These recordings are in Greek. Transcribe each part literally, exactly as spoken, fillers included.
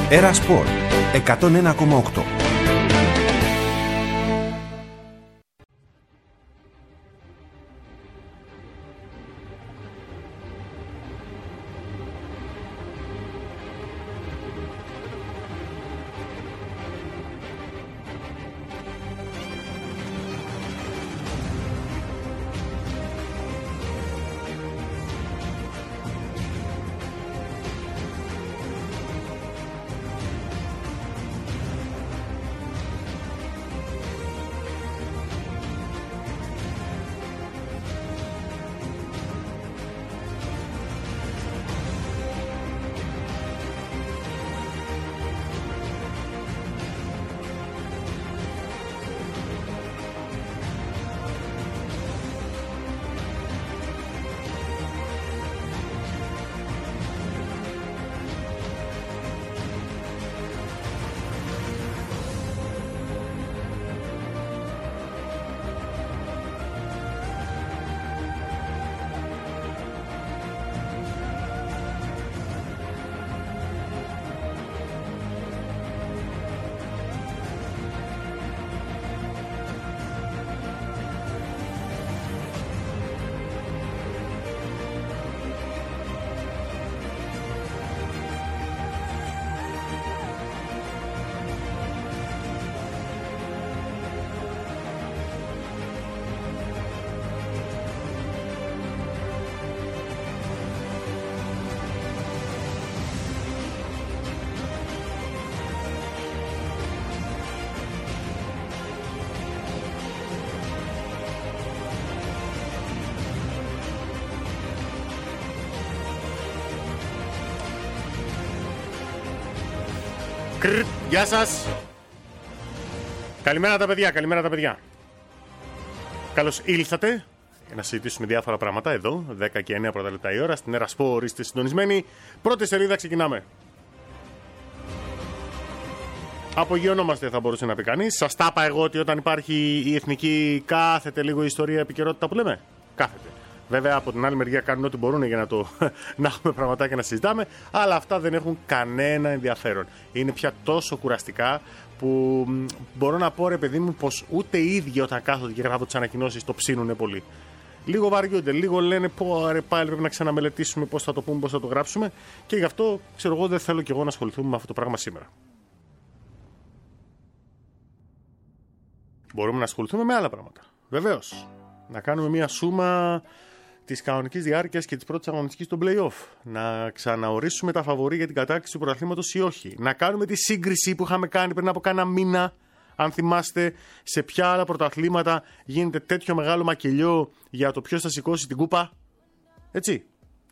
Έρα Σπορ εκατόν ένα κόμμα οκτώ. Κρρ, γεια σας. Καλημέρα τα παιδιά, καλημέρα τα παιδιά. Καλώς ήλθατε για να συζητήσουμε διάφορα πράγματα εδώ, δέκα και εννέα πρώτα λεπτά η ώρα, στην Έρα Σπορ. Είστε συντονισμένοι. Πρώτη σελίδα, ξεκινάμε. Απογειωνόμαστε, θα μπορούσε να πει κανείς. Σας τα είπα εγώ ότι όταν υπάρχει η εθνική, κάθεται λίγο η ιστορία, επικαιρότητα που λέμε. Κάθεται. Βέβαια, από την άλλη μεριά κάνουν ό,τι μπορούν για να, το, να έχουμε πραγματάκια να συζητάμε, αλλά αυτά δεν έχουν κανένα ενδιαφέρον. Είναι πια τόσο κουραστικά που μπορώ να πω, ρε παιδί μου, πως ούτε οι ίδιοι όταν κάθονται και γράφουν τις ανακοινώσεις το ψήνουνε πολύ. Λίγο βαριούνται, λίγο λένε πω ρε πάλι πρέπει να ξαναμελετήσουμε πώς θα το πούμε, πώς θα το γράψουμε, και γι' αυτό ξέρω εγώ δεν θέλω κι εγώ να ασχοληθούμε με αυτό το πράγμα σήμερα. Μπορούμε να ασχοληθούμε με άλλα πράγματα. Βεβαίως. Να κάνουμε μια σούμα της κανονικής διάρκειας και της πρώτης αγωνιστικής των play-off. Να ξαναορίσουμε τα φαβορί για την κατάκτηση του πρωταθλήματος ή όχι. Να κάνουμε τη σύγκριση που είχαμε κάνει πριν από κάνα μήνα. Αν θυμάστε, σε ποια άλλα πρωταθλήματα γίνεται τέτοιο μεγάλο μακελιό για το ποιος θα σηκώσει την κούπα. Έτσι.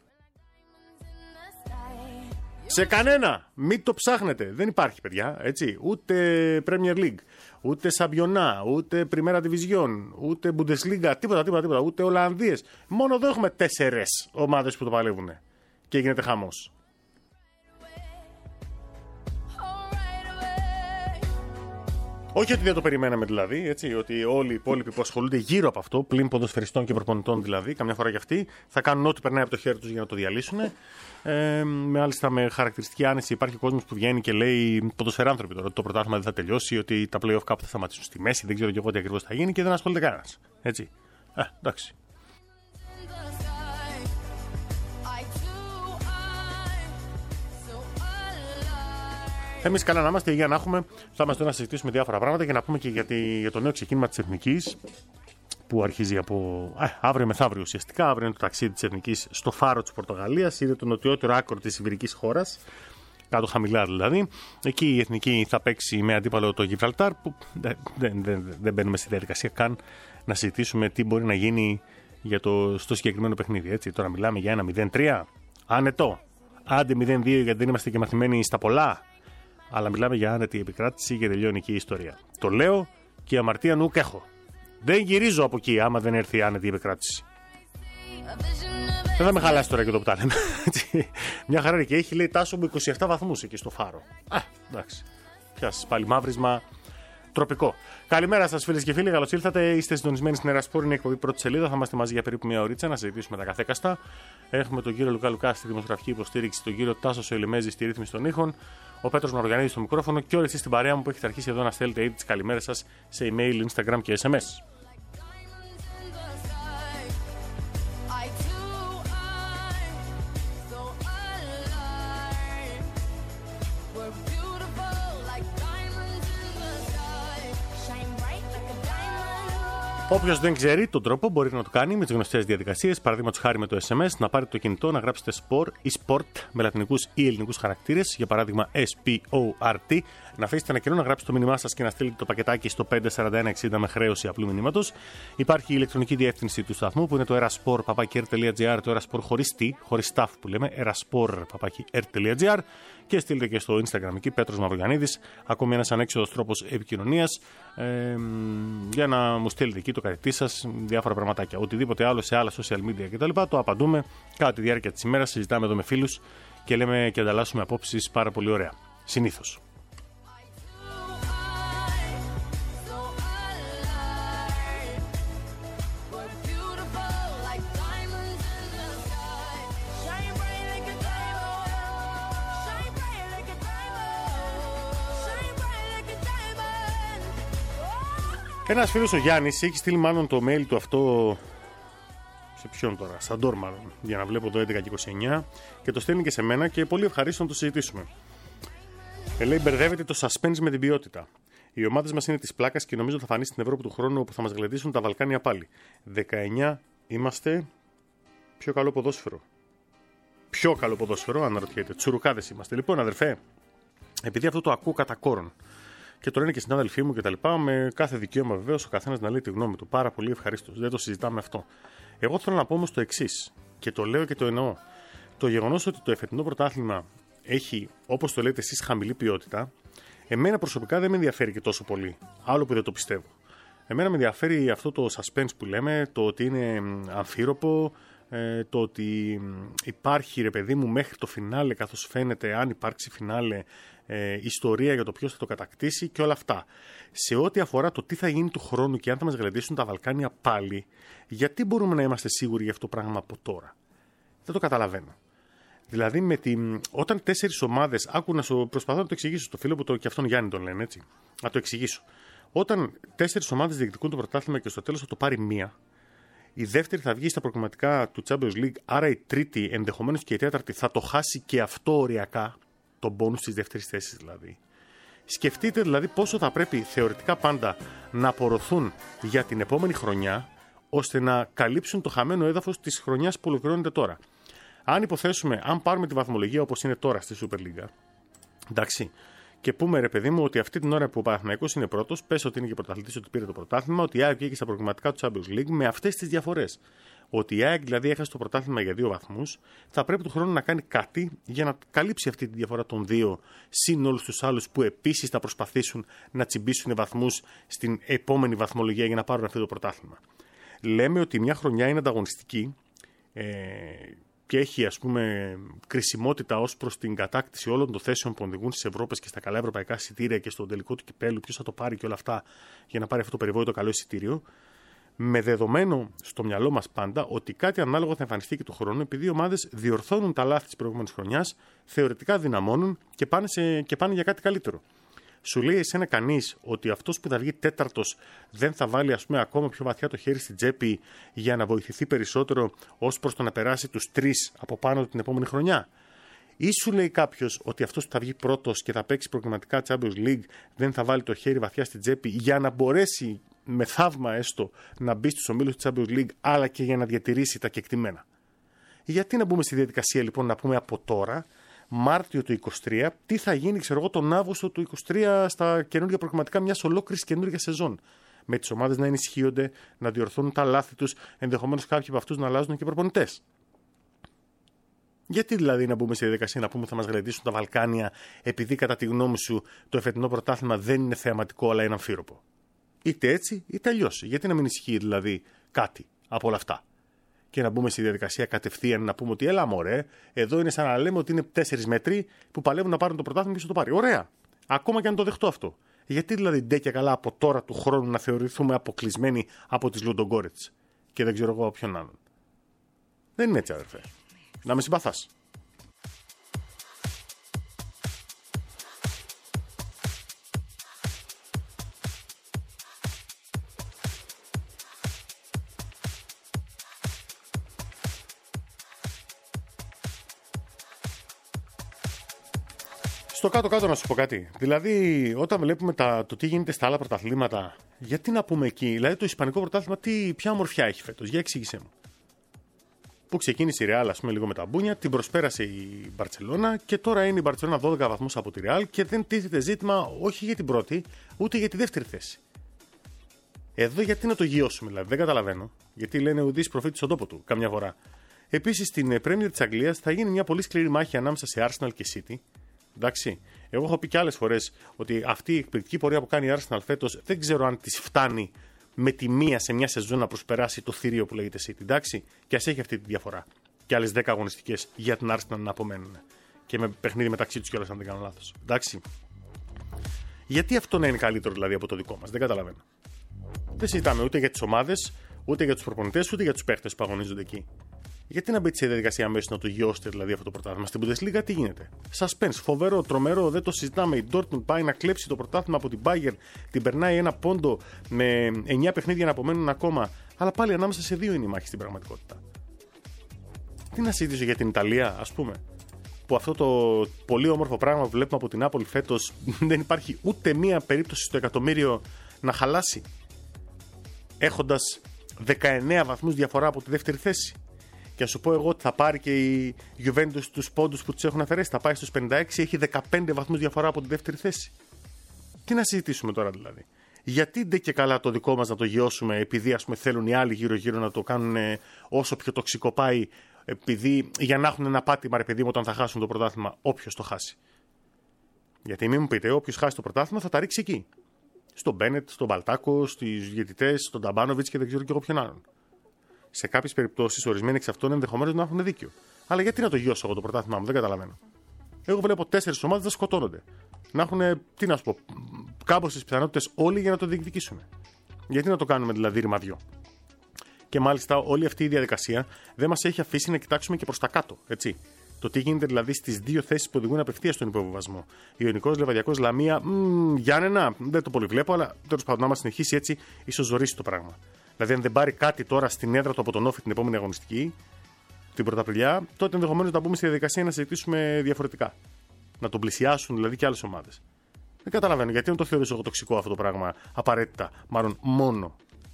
Σε κανένα. Μην το ψάχνετε. Δεν υπάρχει, παιδιά. Έτσι. Ούτε Premier League, ούτε Σαμπιονά, ούτε Primera Division, ούτε Bundesliga. Τίποτα, τίποτα, τίποτα. Ούτε Ολλανδίες. Μόνο εδώ έχουμε τέσσερες ομάδες που το παλεύουν. Και γίνεται χαμός. Όχι ότι δεν το περιμέναμε δηλαδή, έτσι, ότι όλοι οι υπόλοιποι που ασχολούνται γύρω από αυτό, πλην ποδοσφαιριστών και προπονητών δηλαδή, καμιά φορά και αυτοί, θα κάνουν ό,τι περνάει από το χέρι τους για να το διαλύσουν. Ε, μάλιστα με χαρακτηριστική άνεση υπάρχει κόσμος που βγαίνει και λέει ποδοσφαιράνθρωποι τώρα ότι το πρωτάθλημα δεν θα τελειώσει, ότι τα play-off κάπου θα σταματήσουν στη μέση, δεν ξέρω και εγώ τι ακριβώς θα γίνει και δεν ασχολείται κανένας. Έτσι. Ε, εντάξει. Εμείς καλά να είμαστε, για να έχουμε, θα είμαστε να συζητήσουμε διάφορα πράγματα και να πούμε και για, τη, για το νέο ξεκίνημα της Εθνικής που αρχίζει από ε, αύριο μεθαύριο ουσιαστικά. Αύριο είναι το ταξίδι της Εθνικής στο Φάρο της Πορτογαλίας, είναι το νοτιότερο άκρο της Ιβηρικής χώρας, κάτω χαμηλά δηλαδή. Εκεί η Εθνική θα παίξει με αντίπαλο το Γιβραλτάρ, που δεν, δεν, δεν, δεν μπαίνουμε στη διαδικασία καν να συζητήσουμε τι μπορεί να γίνει για το, στο συγκεκριμένο παιχνίδι. Έτσι. Τώρα μιλάμε για ένα μηδέν τρία, άνετο, άντε μηδέν δύο γιατί δεν είμαστε και μαθημένοι στα πολλά. Αλλά μιλάμε για άνετη επικράτηση και τελειώνει εκεί η ιστορία. Το λέω και η αμαρτία νουκ έχω. Δεν γυρίζω από εκεί άμα δεν έρθει η άνετη επικράτηση. Δεν θα με χαλάσει τώρα και το που τα λέμε. Μια χαρά και έχει, λέει, Τάσο μου είκοσι επτά βαθμούς εκεί στο Φάρο. Α, εντάξει. Πιάσεις πάλι μαύρισμα. τροπικό. Καλημέρα σας φίλες και φίλοι, καλώς ήλθατε. Είστε συντονισμένοι στην Ερασπόρ, είναι η εκπομπή πρώτη σελίδα. Θα είμαστε μαζί για περίπου μια ωρίτσα να συζητήσουμε τα καθέκαστα. Έχουμε τον κύριο Λουκά Λουκά στη δημοσιογραφική υποστήριξη, τον κύριο Τάσο Σελιμέζη στη ρύθμιση των ήχων, ο Πέτρος Μαργανίδης στο μικρόφωνο και όλοι εσείς στην παρέα μου που έχετε αρχίσει εδώ να στέλνετε ήδη τις καλημέρες σας σε email, Instagram και ες εμ ες. Όποιος δεν ξέρει τον τρόπο μπορεί να το κάνει με τις γνωστές διαδικασίες. Παραδείγματος χάρη με το ες εμ ες, να πάρετε το κινητό, να γράψετε sport ή sport με λατινικούς ή ελληνικούς χαρακτήρες. Για παράδειγμα ες πι ο αρ τι. Να αφήσετε ένα καιρό να γράψετε το μήνυμά σας και να στείλετε το πακετάκι στο πέντε σαράντα ένα εξήντα με χρέωση απλού μηνύματος. Υπάρχει η ηλεκτρονική διεύθυνση του σταθμού που είναι το eraspor παπάκι ερ τελεία τζι άρ, το eraspor χωρίς τι, χωρίς staff που λέμε, eraspor παπάκι ερ τελεία τζι άρ. Και στείλτε και στο Instagram εκεί, Πέτρος Μαυρογιαννίδης, ακόμη ένας ανέξοδος τρόπος επικοινωνίας, ε, για να μου στείλετε εκεί το καριτή σας, διάφορα πραγματάκια. Οτιδήποτε άλλο σε άλλα social media κτλ. Το απαντούμε κατά τη διάρκεια της ημέρας, συζητάμε εδώ με φίλους και λέμε και ανταλλάσσουμε απόψεις πάρα πολύ ωραία. Συνήθως. Ένας φίλος ο Γιάννης έχει στείλει μάλλον το mail του αυτό. Σε ποιον τώρα, σαν Ντόρ μάλλον, για να βλέπω εδώ έντεκα και είκοσι εννιά, και το στέλνει και σε μένα και πολύ ευχαρίστω να το συζητήσουμε. Ε, λέει, μπερδεύεται το suspense με την ποιότητα. Οι ομάδες μας είναι της πλάκας και νομίζω θα φανεί στην Ευρώπη του χρόνου όπου θα μας γλεντήσουν τα Βαλκάνια πάλι. δεκαεννιά είμαστε. Πιο καλό ποδόσφαιρο. Πιο καλό ποδόσφαιρο, αναρωτιέται. Τσουρουκάδες είμαστε. Λοιπόν, αδερφέ, επειδή αυτό το ακούω κατά κόρον. Και το λένε και συνάδελφοί μου και τα λοιπά, με κάθε δικαίωμα βεβαίως ο καθένας να λέει τη γνώμη του. Πάρα πολύ ευχαρίστως. Δεν το συζητάμε αυτό. Εγώ θέλω να πω όμως το εξής, και το λέω και το εννοώ. Το γεγονός ότι το εφετινό πρωτάθλημα έχει, όπως το λέτε εσείς, χαμηλή ποιότητα, εμένα προσωπικά δεν με ενδιαφέρει και τόσο πολύ. Άλλο που δεν το πιστεύω. Εμένα με ενδιαφέρει αυτό το suspense που λέμε, το ότι είναι αμφίροπο, το ότι υπάρχει, ρε παιδί μου, μέχρι το φινάλε, καθώς φαίνεται, αν υπάρξει φινάλε, ε, ιστορία για το ποιος θα το κατακτήσει και όλα αυτά. Σε ό,τι αφορά το τι θα γίνει του χρόνου και αν θα μας γλεντήσουν τα Βαλκάνια πάλι, γιατί μπορούμε να είμαστε σίγουροι για αυτό το πράγμα από τώρα? Δεν το καταλαβαίνω. Δηλαδή, με τη... όταν τέσσερις ομάδες. Άκου να σου προσπαθώ να το εξηγήσω στο φίλο που το... και αυτόν Γιάννη τον λένε, έτσι. Να το εξηγήσω. Όταν τέσσερις ομάδες διεκδικούν το πρωτάθλημα και στο τέλος θα το πάρει μία, η δεύτερη θα βγει στα προκριματικά του Champions League, άρα η τρίτη, ενδεχομένως και η τέταρτη, θα το χάσει και αυτό οριακά, τον μπόνους της δεύτερης θέσης δηλαδή. Σκεφτείτε δηλαδή πόσο θα πρέπει θεωρητικά πάντα να απορροθούν για την επόμενη χρονιά, ώστε να καλύψουν το χαμένο έδαφος της χρονιάς που ολοκληρώνεται τώρα. Αν υποθέσουμε, αν πάρουμε τη βαθμολογία όπως είναι τώρα στη Super League, εντάξει, και πούμε, ρε παιδί μου, ότι αυτή την ώρα που ο Παναθηναϊκός είναι πρώτος, πες ότι είναι και πρωταθλητής, ότι πήρε το πρωτάθλημα, ότι η ΑΕΚ βγήκε στα προκριματικά του Champions League με αυτές τις διαφορές. Ότι η ΑΕΚ δηλαδή έχασε το πρωτάθλημα για δύο βαθμούς, θα πρέπει του χρόνου να κάνει κάτι για να καλύψει αυτή τη διαφορά των δύο, συν όλους τους άλλους που επίσης θα προσπαθήσουν να τσιμπήσουν βαθμούς στην επόμενη βαθμολογία για να πάρουν αυτό το πρωτάθλημα. Λέμε ότι μια χρονιά είναι ανταγωνιστική. Ε, και έχει, ας πούμε, κρισιμότητα ως προς την κατάκτηση όλων των θέσεων που οδηγούν στις Ευρώπες και στα καλά ευρωπαϊκά εισιτήρια και στο τελικό του κυπέλου, ποιος θα το πάρει και όλα αυτά για να πάρει αυτό το περιβόητο καλό εισιτήριο, με δεδομένο στο μυαλό μας πάντα ότι κάτι ανάλογο θα εμφανιστεί και του χρόνου, επειδή οι ομάδες διορθώνουν τα λάθη της προηγούμενης χρονιάς, θεωρητικά δυναμώνουν και πάνε, σε, και πάνε για κάτι καλύτερο. Σου λέει εσένα κανείς ότι αυτός που θα βγει τέταρτος δεν θα βάλει, ας πούμε, ακόμα πιο βαθιά το χέρι στην τσέπη για να βοηθηθεί περισσότερο ως προς το να περάσει τους τρεις από πάνω την επόμενη χρονιά? Ή σου λέει κάποιος ότι αυτός που θα βγει πρώτος και θα παίξει προκριματικά Champions League δεν θα βάλει το χέρι βαθιά στην τσέπη για να μπορέσει με θαύμα έστω να μπει στους ομίλους της Champions League, αλλά και για να διατηρήσει τα κεκτημένα? Γιατί να μπούμε στη διαδικασία λοιπόν να πούμε από τώρα, Μάρτιο του είκοσι τρία, τι θα γίνει, ξέρω εγώ, τον Αύγουστο του είκοσι τρία στα καινούργια προγραμματικά μιας ολόκληρης καινούργια σεζόν. Με τις ομάδες να ενισχύονται, να διορθώνουν τα λάθη τους, ενδεχομένως κάποιοι από αυτούς να αλλάζουν και προπονητές. Γιατί δηλαδή να μπούμε στη διαδικασία να πούμε ότι θα μας γλεντήσουν τα Βαλκάνια, επειδή κατά τη γνώμη σου το εφετινό πρωτάθλημα δεν είναι θεαματικό αλλά είναι αμφίροπο? Είτε έτσι είτε αλλιώς. Γιατί να μην ισχύει δηλαδή κάτι από όλα αυτά? Και να μπούμε στη διαδικασία κατευθείαν να πούμε ότι έλα μωρέ, εδώ είναι σαν να λέμε ότι είναι τέσσερις μέτροι που παλεύουν να πάρουν το πρωτάθλημα και σου το πάρει. Ωραία. Ακόμα και αν το δεχτώ αυτό. Γιατί δηλαδή ντε και καλά από τώρα του χρόνου να θεωρηθούμε αποκλεισμένοι από τις Λουντογκόρετς και δεν ξέρω εγώ ποιον άλλον. Δεν είναι έτσι, αδερφέ. Να με συμπαθάς. Στο κάτω-κάτω να σου πω κάτι. Δηλαδή, όταν βλέπουμε τα, το τι γίνεται στα άλλα πρωταθλήματα, γιατί να πούμε εκεί, δηλαδή το Ισπανικό πρωτάθλημα, τι, ποια ομορφιά έχει φέτος, για εξήγησέ μου. Που ξεκίνησε η Ρεάλ, ας πούμε, λίγο με τα μπούνια, την προσπέρασε η Μπαρτσελώνα και τώρα είναι η Μπαρτσελώνα δώδεκα βαθμούς από τη Ρεάλ και δεν τίθεται ζήτημα όχι για την πρώτη, ούτε για τη δεύτερη θέση. Εδώ γιατί να το γιώσουμε, δηλαδή, δεν καταλαβαίνω. Γιατί λένε ουδής προφήτης στον τόπο του, καμιά φορά. Επίσης, στην Πρέμιερ της Αγγλίας θα γίνει μια πολύ σκληρή μάχη ανάμεσα σε Arsenal και City. Εντάξει. Εγώ έχω πει και άλλες φορές ότι αυτή η εκπληκτική πορεία που κάνει η Arsenal φέτος δεν ξέρω αν της φτάνει με τη μία σε μια σεζόν να προσπεράσει το θηρίο που λέγεται City. Εντάξει. Και ας έχει αυτή τη διαφορά. Και άλλες δέκα αγωνιστικές για την Arsenal να απομένουν. Και με παιχνίδι μεταξύ τους κιόλας, αν δεν κάνω λάθος. Εντάξει. Γιατί αυτό να είναι καλύτερο δηλαδή από το δικό μας, δεν καταλαβαίνω. Δεν συζητάμε ούτε για τις ομάδες, ούτε για τους προπονητές, ούτε για τους παίχτες που αγωνίζονται εκεί. Γιατί να μπείτε σε διαδικασία αμέσως να το γιώσετε δηλαδή αυτό το πρωτάθλημα? Στην Bundesliga τι γίνεται? Suspense, φοβερό, τρομερό, δεν το συζητάμε. Η Dortmund πάει να κλέψει το πρωτάθλημα από την Bayern, την περνάει ένα πόντο με εννιά παιχνίδια να απομένουν ακόμα. Αλλά πάλι ανάμεσα σε δύο είναι η μάχη στην πραγματικότητα. Τι να συζητήσω για την Ιταλία, ας πούμε? Που αυτό το πολύ όμορφο πράγμα που βλέπουμε από την Νάπολη φέτος δεν υπάρχει ούτε μία περίπτωση στο εκατομμύριο να χαλάσει. Έχοντας δεκαεννέα βαθμούς διαφορά από τη δεύτερη θέση. Και α σου πω εγώ ότι θα πάρει και η Juventus τους πόντους που τους έχουν αφαιρέσει. Θα πάει στους πενήντα έξι, έχει δεκαπέντε βαθμούς διαφορά από τη δεύτερη θέση. Τι να συζητήσουμε τώρα δηλαδή? Γιατί ντε και καλά το δικό μας να το γιώσουμε, επειδή ας πούμε θέλουν οι άλλοι γύρω-γύρω να το κάνουν όσο πιο τοξικό πάει, επειδή, για να έχουν ένα πάτημα, ρε παιδί μου, όταν θα χάσουν το πρωτάθλημα, όποιος το χάσει. Γιατί μην μου πείτε, όποιος χάσει το πρωτάθλημα θα τα ρίξει εκεί. Στον Μπένετ, στον Μπαλτάκο, στους διαιτητές, στον Ταμπάνοβιτς και δεν ξέρω και εγώ ποιον άλλον. Σε κάποιες περιπτώσεις, ορισμένοι εξ αυτών ενδεχομένως να έχουν δίκιο. Αλλά γιατί να το γιώσω εγώ το πρωτάθλημά μου, δεν καταλαβαίνω. Εγώ βλέπω τέσσερις ομάδες να σκοτώνονται. Να έχουν, τι να σου πω, κάμποσες πιθανότητες όλοι για να το διεκδικήσουν. Γιατί να το κάνουμε δηλαδή ρημαδιό? Και μάλιστα όλη αυτή η διαδικασία δεν μας έχει αφήσει να κοιτάξουμε και προς τα κάτω. Έτσι. Το τι γίνεται δηλαδή στις δύο θέσεις που οδηγούν απευθείας στον υποβιβασμό. Ιωνικός, Λεβαδιακός, Λαμία, μ, Γιάννενα, δεν το πολύ βλέπω, αλλά τέλος πάντων, άμα συνεχίσει έτσι, ίσως ζωρίσει το πράγμα. Δηλαδή, αν δεν πάρει κάτι τώρα στην έδρα του από τον Όφη την επόμενη αγωνιστική, την Πρωταπριλιά, τότε ενδεχομένως να μπούμε στη διαδικασία να συζητήσουμε διαφορετικά. Να τον πλησιάσουν δηλαδή και άλλες ομάδες. Δεν καταλαβαίνω γιατί δεν το θεωρήσω εγώ τοξικό αυτό το πράγμα απαραίτητα, μάλλον μόνο.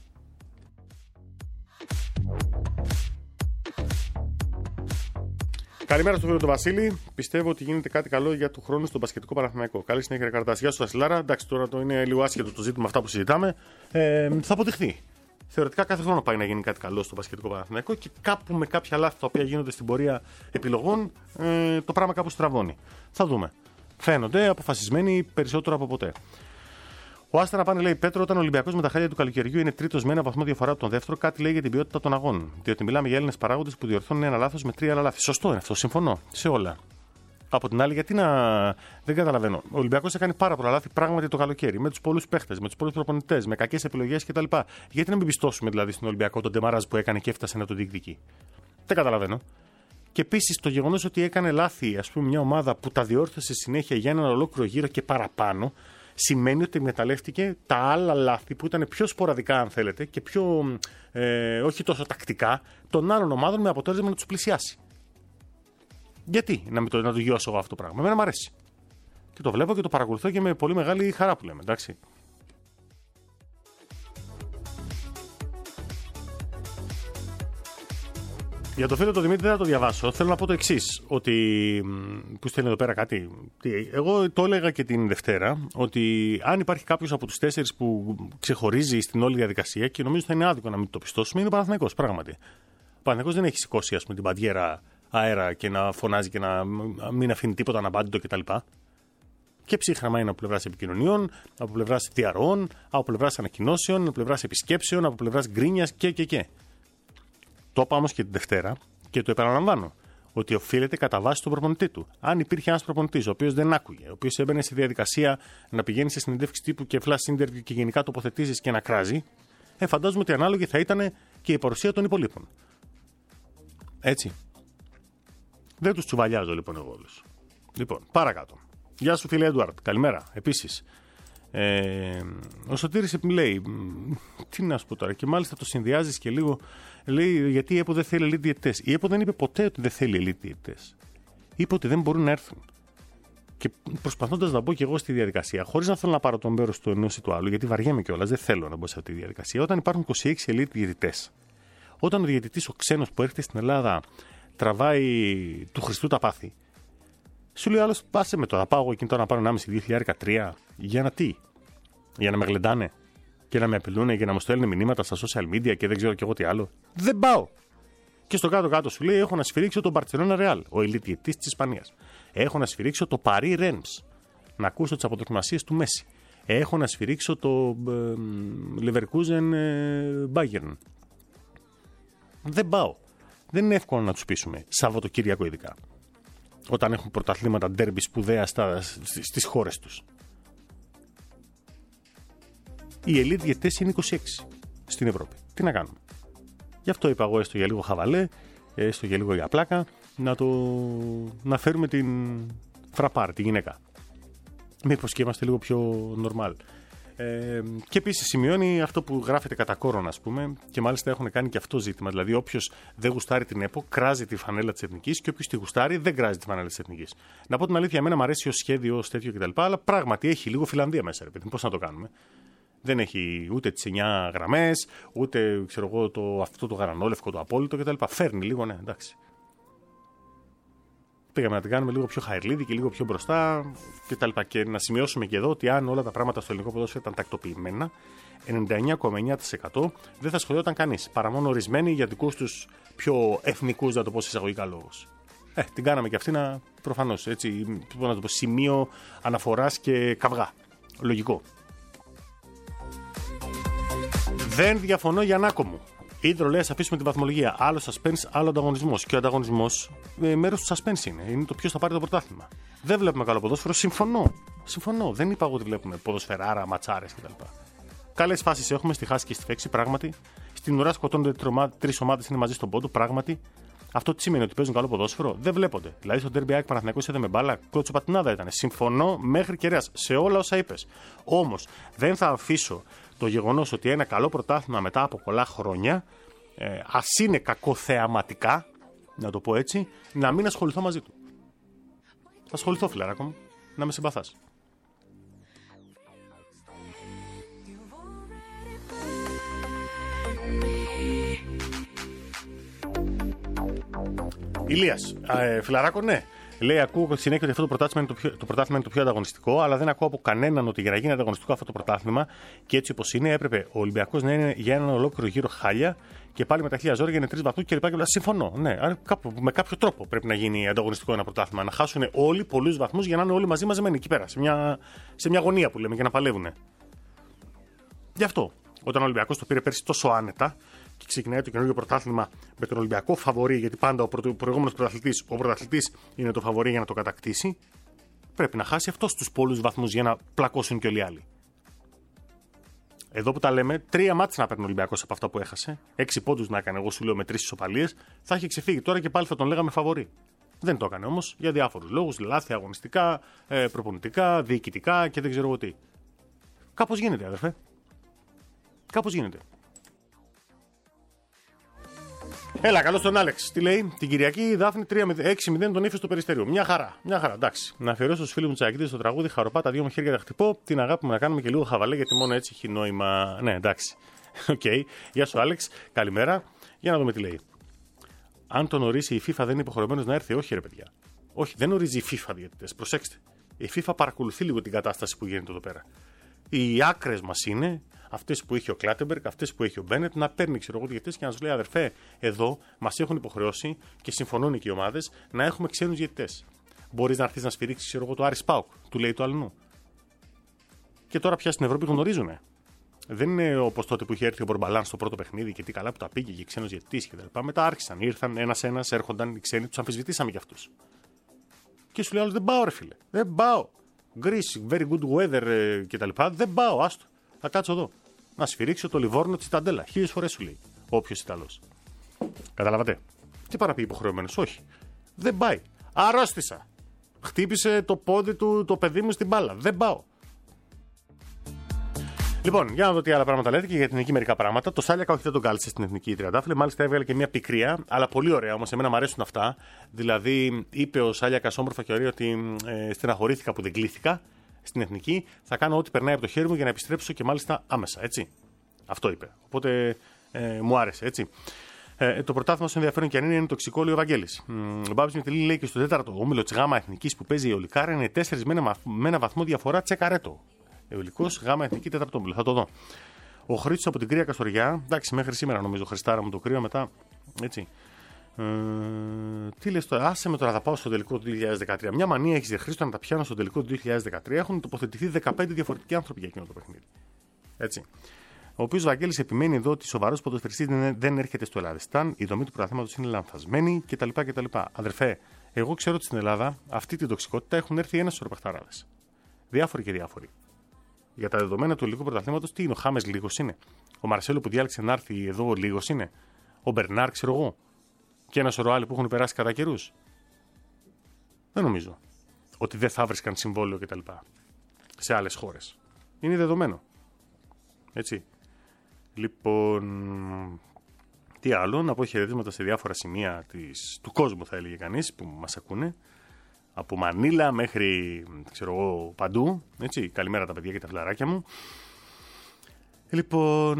Καλημέρα στο φίλο του Βασίλη. Πιστεύω ότι γίνεται κάτι καλό για του χρόνου στον μπασκετικό Παναθηναϊκό. Καλή συνέχεια, Καρτάς. Γεια σου, Βασιλάρα. Εντάξει, τώρα το είναι λίγο άσχετο το ζήτημα αυτά που συζητάμε. Ε, θα αποδειχθεί. Θεωρητικά κάθε χρόνο πάει να γίνει κάτι καλό στο μπασκετικό Παναθηναϊκό και κάπου με κάποια λάθη τα οποία γίνονται στην πορεία επιλογών ε, το πράγμα κάπου στραβώνει. Θα δούμε. Φαίνονται αποφασισμένοι περισσότερο από ποτέ. Ο Άστανα πάνε λέει Πέτρο, όταν ο Ολυμπιακός με τα χάλια του καλοκαιριού είναι τρίτος με ένα βαθμό διαφορά από τον δεύτερο, κάτι λέει για την ποιότητα των αγώνων. Διότι μιλάμε για Έλληνες παράγοντες που διορθώνουν ένα λάθος με τρία άλλα λάθη. Σωστό είναι αυτό, συμφωνώ σε όλα. Από την άλλη, γιατί να. Δεν καταλαβαίνω. Ο Ολυμπιακός έκανε πάρα πολλά λάθη πράγματι το καλοκαίρι. Με τους πολλούς παίχτες, με τους πολλούς προπονητές, με κακές επιλογές κτλ. Γιατί να μην πιστώσουμε δηλαδή στον Ολυμπιακό τον ντεμαράζ που έκανε και έφτασε να το διεκδικεί? Δεν καταλαβαίνω. Και επίσης το γεγονός ότι έκανε λάθη, ας πούμε, μια ομάδα που τα διόρθωσε συνέχεια για έναν ολόκληρο γύρο και παραπάνω, σημαίνει ότι εκμεταλλεύτηκε τα άλλα λάθη που ήταν πιο σποραδικά, αν θέλετε, και πιο ε, όχι τόσο τακτικά των άλλων ομάδων με αποτέλεσμα να τους πλησιάσει. Γιατί να, το, να το γιώσω εγώ αυτό το πράγμα? Εμένα μου αρέσει. Και το βλέπω και το παρακολουθώ και με πολύ μεγάλη χαρά που λέμε, εντάξει. Για το φίλο του Δημήτρη δεν θα το διαβάσω. Θέλω να πω το εξής, ότι. Που στέλνει εδώ πέρα κάτι. Εγώ το έλεγα και την Δευτέρα, ότι αν υπάρχει κάποιος από τους τέσσερις που ξεχωρίζει στην όλη διαδικασία, και νομίζω θα είναι άδικο να μην το πιστώσουμε, είναι ο Παναθηναϊκός. Πράγματι. Ο Παναθηναϊκός δεν έχει σηκώσει, ας πούμε, την παντιέρα αέρα και να φωνάζει και να μην αφήνει τίποτα αναπάντητο κτλ. Και ψύχραμα είναι από πλευράς επικοινωνιών, από πλευράς διαρροών, από πλευράς ανακοινώσεων, από πλευράς επισκέψεων, από πλευράς γκρίνιας και και και. Το είπα όμως και την Δευτέρα και το επαναλαμβάνω. ότι οφείλεται κατά βάση στον προπονητή του. Αν υπήρχε ένας προπονητής ο οποίος δεν άκουγε, ο οποίος έμπαινε στη διαδικασία να πηγαίνει σε συνεντεύξεις τύπου και flash interview και γενικά τοποθετήσεις και να κράζει, ε, φαντάζομαι ότι ανάλογη θα ήταν και η παρουσία των υπολείπων. Έτσι. Δεν τους τσουβαλιάζω λοιπόν εγώ όλους. Λοιπόν, παρακάτω. Γεια σου φίλε Έντουαρτ, καλημέρα. Επίσης, ε, ο Σωτήρης μου λέει, τι να σου πω τώρα, και μάλιστα το συνδυάζεις και λίγο, λέει γιατί η ΕΠΟ δεν θέλει elite διαιτητές. Η ΕΠΟ δεν είπε ποτέ ότι δεν θέλει elite διαιτητές. Είπε ότι δεν μπορούν να έρθουν. Και προσπαθώντας να μπω και εγώ στη διαδικασία, χωρίς να θέλω να πάρω τον μέρος του ενός ή του άλλου, γιατί βαριέμαι κιόλας, δεν θέλω να μπω σε αυτή τη διαδικασία, όταν υπάρχουν είκοσι έξι elite διαιτητές, όταν ο διαιτητής ο ξένος που έρχεται στην Ελλάδα τραβάει του Χριστού τα πάθη, σου λέει άλλος, πάσε με το, θα πάω εγώ εκείνη τώρα να πάρω ενάμιση δύο χιλιάδες τρία για να τι, για να με γλεντάνε και να με απειλούν και να μου στέλνουν μηνύματα στα social media και δεν ξέρω κι εγώ τι άλλο. Δεν πάω. Και στο κάτω-κάτω σου λέει: έχω να σφυρίξω τον Barcelona Real, ο elite διαιτητής της Ισπανίας. Έχω να σφυρίξω το Paris Reims, να ακούσω τις αποδοκιμασίες του Μέση. Έχω να σφυρίξω το ε, Leverkusen ε, Bayern. Δεν πάω. Δεν είναι εύκολο να τους πείσουμε, Σαββατοκύριακο ειδικά. Όταν έχουν πρωταθλήματα ντέρμπι σπουδαία στις χώρες τους. Οι elite διαιτητές είναι είκοσι έξι στην Ευρώπη. Τι να κάνουμε. Γι' αυτό είπα εγώ έστω για λίγο χαβαλέ, έστω για λίγο για πλάκα, να, το... να φέρουμε την φραπάρ, τη γυναίκα. Μήπως και είμαστε λίγο πιο νορμάλ. Ε, και επίσης σημειώνει αυτό που γράφεται κατά κόρον, ας πούμε, και μάλιστα έχουν κάνει και αυτό ζήτημα. Δηλαδή, όποιος δεν γουστάρει την ΕΠΟ, κράζει τη φανέλα της Εθνικής, και όποιος τη γουστάρει, δεν κράζει τη φανέλα της Εθνικής. Να πω την αλήθεια, εμένα μου αρέσει ως σχέδιο, ως τέτοιο κτλ. Αλλά πράγματι έχει λίγο Φιλανδία μέσα, ρε παιδί. Πώς να το κάνουμε. Δεν έχει ούτε τις εννιά γραμμές, ούτε ξέρω εγώ, το, αυτό το γαρανόλευκο, το απόλυτο κτλ. Φέρνει λίγο, ναι, εντάξει. Πήγαμε να την κάνουμε λίγο πιο χαϊρλίδη και λίγο πιο μπροστά κτλ. Και να σημειώσουμε και εδώ ότι αν όλα τα πράγματα στο ελληνικό ποδόσφαιρο ήταν τακτοποιημένα, ενενήντα εννιά κόμμα εννιά τοις εκατό δεν θα σχολιόταν κανείς. Παρά μόνο ορισμένοι για δικούς τους πιο εθνικούς, να το πω σε εισαγωγικά λόγους. Ε, την κάναμε και αυτή να προφανώς έτσι, να το πω, σημείο αναφοράς και καυγά. Λογικό. Δεν διαφωνώ για Νάκο μου. Ίδρο λέει: ας αφήσουμε την βαθμολογία. Άλλο suspense, άλλο ανταγωνισμός. Και ο ανταγωνισμός ε, μέρος του suspense είναι. Είναι το ποιος θα πάρει το πρωτάθλημα. Δεν βλέπουμε καλό ποδόσφαιρο. Συμφωνώ. Συμφωνώ. Δεν είπα εγώ ότι βλέπουμε ποδοσφαιράρα, ματσάρες κτλ. Καλές φάσεις έχουμε στη Χάση και στη Φέξη, πράγματι. Στην ουρά σκοτώνονται τρεις ομάδες, είναι μαζί στον πόντο, πράγματι. Αυτό τι σημαίνει, ότι παίζουν καλό ποδόσφαιρο? Δεν βλέπονται. Δηλαδή στο Derby ΑΕΚ Παναθηναϊκός είδε με μπάλα, κλωτσοπατινάδα ήταν. Συμφωνώ μέχρι κεραίας σε όλα όσα είπες. Όμως δεν θα αφήσω το γεγονός ότι ένα καλό πρωτάθλημα μετά από πολλά χρόνια, ε, ας είναι κακό θεαματικά, να το πω έτσι, να μην ασχοληθώ μαζί του. Θα ασχοληθώ, φιλαράκο μου, να με συμπαθάς. Ηλίας, ε, φιλαράκο, ναι. Λέει: ακούω συνέχεια ότι αυτό το πρωτάθλημα είναι το, πιο, το πρωτάθλημα είναι το πιο ανταγωνιστικό, αλλά δεν ακούω από κανέναν ότι για να γίνει ανταγωνιστικό αυτό το πρωτάθλημα και έτσι όπως είναι, έπρεπε ο Ολυμπιακός να είναι για έναν ολόκληρο γύρο χάλια και πάλι με τα χίλια ζόρια είναι τρεις βαθμούς κλπ. Συμφωνώ. Ναι, κάπου, με κάποιο τρόπο πρέπει να γίνει ανταγωνιστικό ένα πρωτάθλημα. Να χάσουν όλοι πολλούς βαθμούς για να είναι όλοι μαζί μαζεμένοι εκεί πέρα, σε μια, σε μια γωνία που λέμε, και να παλεύουν. Γι' αυτό, όταν ο Ολυμπιακός το πήρε πέρσι τόσο άνετα, και ξεκινάει το καινούργιο πρωτάθλημα με τον Ολυμπιακό φαβορί, γιατί πάντα ο προηγούμενος πρωταθλητής, ο πρωταθλητής είναι το φαβορί για να το κατακτήσει, πρέπει να χάσει αυτό τους πολλούς βαθμούς για να πλακώσουν και όλοι οι άλλοι. Εδώ που τα λέμε, τρία μάτς να παίρνει ο Ολυμπιακός από αυτά που έχασε, έξι πόντους να έκανε, εγώ σου λέω με τρεις ισοπαλίες, θα είχε ξεφύγει τώρα και πάλι θα τον λέγαμε φαβορί. Δεν το έκανε όμως για διάφορους λόγους, λάθη αγωνιστικά, προπονητικά, διοικητικά και δεν ξέρω εγώ τι. Κάπως γίνεται, αδερφέ. Κάπως γίνεται. Έλα, καλώς τον Άλεξ. Τι λέει? Την Κυριακή η Δάφνη έξι μηδέν τον ύφη στο Περιστερίου. Μια χαρά. Μια χαρά. Εντάξει. Να αφιερώσω στους φίλους μου Τσακίδη στο τραγούδι Χαροπά, τα δύο μου χέρια τα χτυπώ. Την αγάπη μου να κάνουμε και λίγο χαβαλέ, γιατί μόνο έτσι έχει νόημα. Ναι, εντάξει. Οκ. Okay. Γεια σου, Άλεξ. Καλημέρα. Για να δούμε τι λέει. Αν τον ορίσει η FIFA, δεν είναι υποχρεωμένος να έρθει? Όχι, ρε παιδιά. Όχι, δεν ορίζει η FIFA διαιτητές. Προσέξτε. Η FIFA παρακολουθεί λίγο την κατάσταση που γίνεται εδώ πέρα. Οι άκρες μας είναι αυτές που έχει ο Κλάτεμπεργκ, αυτές που έχει ο Μπένετ, να παίρνει ξέρω εγώ διαιτητές και να σου λέει: αδερφέ, εδώ μας έχουν υποχρεώσει και συμφωνούν και οι ομάδες να έχουμε ξένους διαιτητές. Μπορείς να έρθεις να σφυρίξεις ξέρω εγώ το Άρης Πάουκ, του λέει το αλλού. Και τώρα πια στην Ευρώπη γνωρίζουν. Δεν είναι όπως τότε που είχε έρθει ο Μπορμπαλάν στο πρώτο παιχνίδι και τι καλά που τα πήγε και ξένος διαιτητής κτλ. Μετά άρχισαν, ήρθαν ένας-ένας, έρχονταν οι ξένοι, τους αμφισβητήσαμε κι αυτούς. Και σου λέει άλλος, δεν πάω, ρε φίλε. Δεν πάω. Greece, very good weather κτλ. Δεν πάω, άστο. Θα κάτσω εδώ. Να σφυρίξω το Λιβόρνο τη Ταντέλα. Χίλιες φορές σου λέει. Όποιος Ιταλός. Καταλαβατε. Τι παραπεί υποχρεωμένος. Όχι. Δεν πάει. Αρρώστησα. Χτύπησε το πόδι του το παιδί μου στην μπάλα. Δεν πάω. Λοιπόν, για να δω τι άλλα πράγματα λέτε και για την εθνική μερικά πράγματα. Το Σάλιακα, όχι, δεν τον κάλεσε στην εθνική τριαντάφυλλη. Μάλιστα έβγαλε και μια πικρία, αλλά πολύ ωραία όμως. Εμένα μου αρέσουν αυτά. Δηλαδή, είπε ο Σάλιακα όμορφα και ωραία ότι ε, στεναχωρήθηκα που δεν κλήθηκα στην εθνική. Θα κάνω ό,τι περνάει από το χέρι μου για να επιστρέψω και μάλιστα άμεσα. Έτσι. Αυτό είπε. Οπότε ε, μου άρεσε, έτσι. Ε, το πρωτάθλημα στο ενδιαφέρον και αν είναι, είναι τοξικό, λέει ο Βαγγέλης. Ο Μπάμπης Μητυλή λέει και στο τέταρτο όμιλο τη ΓΑΜΑ Εθνικής που παίζει η Ολικάρα είναι τέσσερις με ένα βαθμό διαφορά, τσεκαρέτο. Ευλικός, ΓΑΜΑ Εθνική, τέταρτο όμιλο. Θα το δω. Ο Χρήστος από την Κρία Καστοριά. Εντάξει, μέχρι σήμερα νομίζω, Χριστάρα μου το κρύο μετά. Έτσι. Ε, τι λες τώρα, άσε με τώρα, θα πάω στο τελικό του δύο χιλιάδες δεκατρία. Μια μανία έχει Χρήστο να τα πιάνω στο τελικό του δύο χιλιάδες δεκατρία. Έχουν τοποθετηθεί δεκαπέντε διαφορετικοί άνθρωποι για εκείνο το παιχνίδι. Έτσι. Ο οποίος Βαγγέλης επιμένει εδώ ότι σοβαρός ποδοσφαιριστής δεν έρχεται στο Ελλάδιστάν, η δομή του πρωταθλήματος είναι λανθασμένη κτλ, κτλ. Αδερφέ, εγώ ξέρω ότι στην Ελλάδα αυτή την τοξικότητα έχουν έρθει ένα σωρό παιχταράδες. Διάφοροι και διάφοροι. Για τα δεδομένα του ελληνικού πρωταθλήματος, τι είναι, ο Χάμες λίγος είναι. Ο Μαρσέλο που διάλεξε να έρθει εδώ λίγος είναι. Ο Μπερνάρ, ξέρω εγώ. Και ένα σωρό άλλοι που έχουν περάσει κατά καιρούς. Δεν νομίζω ότι δεν θα βρίσκαν συμβόλαιο κτλ. Σε άλλες χώρες. Είναι δεδομένο. Έτσι. Λοιπόν, τι άλλο, να πω χαιρετίσματα σε διάφορα σημεία της, του κόσμου, θα έλεγε κανείς, που μας ακούνε. Από Μανίλα μέχρι, ξέρω εγώ, παντού. Έτσι, καλημέρα τα παιδιά και τα φιλαράκια μου. Λοιπόν,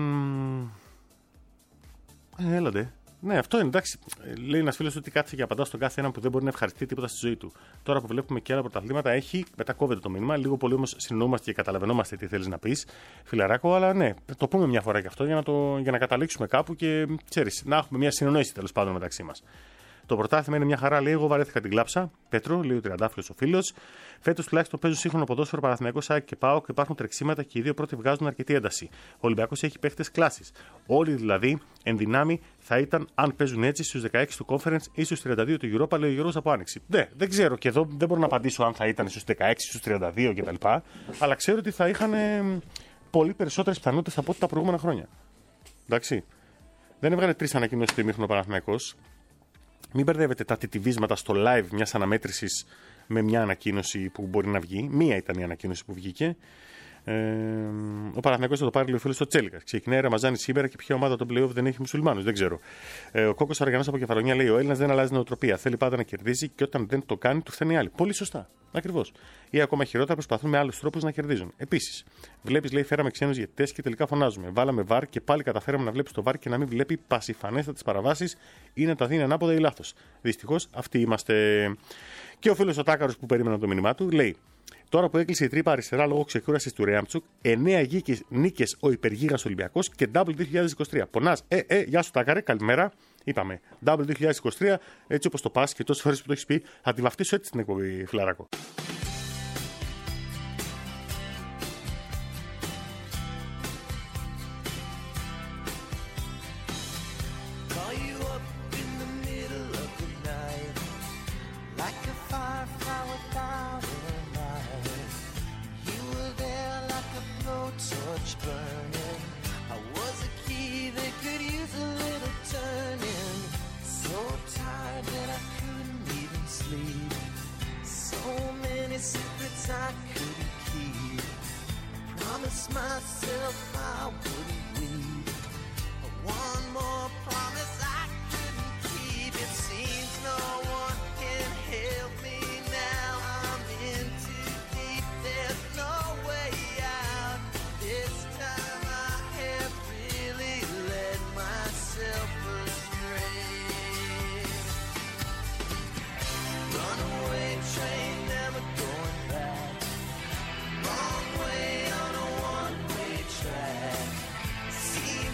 ε, έλατε. Ναι, αυτό είναι, εντάξει. Λέει ένας φίλος ότι κάθισε και απαντά στον κάθε έναν που δεν μπορεί να ευχαριστεί τίποτα στη ζωή του. Τώρα που βλέπουμε και άλλα πρωταθλήματα, έχει, μετά κόβεται το μήνυμα. Λίγο πολύ όμως συνεννοούμαστε και καταλαβαίνόμαστε τι θέλεις να πεις, φιλαράκο. Αλλά ναι, το πούμε μια φορά και αυτό για να, το, για να καταλήξουμε κάπου και ξέρεις, να έχουμε μια συνεννόηση τέλος πάντων μεταξύ μας. Το πρωτάθλημα είναι μια χαρά, λέει. Εγώ βαρέθηκα την κλάψα. Πέτρο, λέει ο Τριαντάφυλλος ο φίλος. Φέτος τουλάχιστον παίζουν σύγχρονο ποδόσφαιρο, Παναθηναϊκός, ΑΕΚ και ΠΑΟΚ και υπάρχουν τρεξίματα και οι δύο πρώτοι βγάζουν αρκετή ένταση. Ο Ολυμπιακός έχει παίχτες κλάσης. Όλοι δηλαδή εν δυνάμει θα ήταν αν παίζουν έτσι στους δεκαέξι του Conference ή στους τριάντα δύο του Europa, λέει ο Γιώργος από Άνοιξη. Ναι, δεν ξέρω και εδώ δεν μπορώ να απαντήσω αν θα ήταν στους δεκαέξι, στους τριάντα δύο κτλ. Αλλά ξέρω ότι θα είχαν πολύ περισσότερες πιθανότητες από ό,τι τα προηγούμενα χρόνια. Εντάξει. Δεν έβγαλε τρεις ανακοινώσεις του ημίχρονου Παναθηναϊκός. Μην μπερδεύετε τα τιτιβίσματα στο live μιας αναμέτρησης με μια ανακοίνωση που μπορεί να βγει. Μία ήταν η ανακοίνωση που βγήκε. Ε, ο Παναθηναϊκός θα το πάρει, λέει ο φίλος στο Τσέλικα. Ξεκινάει Ραμαζάνη σήμερα και ποια ομάδα των playoff δεν έχει μουσουλμάνους. Δεν ξέρω. Ε, ο Κόκκος Αργανός από Κεφαλονιά λέει: ο Έλληνας δεν αλλάζει νοοτροπία. Θέλει πάντα να κερδίζει και όταν δεν το κάνει, του φταίνει άλλη. Πολύ σωστά. Ακριβώς. Ή ακόμα χειρότερα, προσπαθούν με άλλους τρόπους να κερδίζουν. Επίσης, βλέπεις, λέει, φέραμε ξένους διαιτητές και τελικά φωνάζουμε. Βάλαμε βαρ και πάλι καταφέραμε να βλέπεις το βαρ και να μην βλέπει πασιφανέστατες παραβάσεις ή να τα δίνει ανάποδα ή λάθος. Δυστυχώς, αυτοί είμαστε. Και ο φίλος ο Τάκαρος που περίμενε το μήνυμά του λέει: τώρα που έκλεισε η τρύπα αριστερά λόγω ξεκούρασης του Ρέαμτσουκ, εννέα νίκες ο υπεργίγας Ολυμπιακός και Double δύο χιλιάδες είκοσι τρία. Πονάς, ε, ε, γεια σου Τάκαρε, καλημέρα. Είπαμε, Double δύο χιλιάδες είκοσι τρία, έτσι όπως το πας και τόσες φορές που το έχεις πει, θα τη βαφτίσω έτσι την εκπομπή, φιλαράκο. Myself I wouldn't leave. One more promise I couldn't keep. It seems no one can help me now. I'm in too deep. There's no way out. This time I have really led myself astray. Runaway train, never going back. Wrong way on a one-way track. See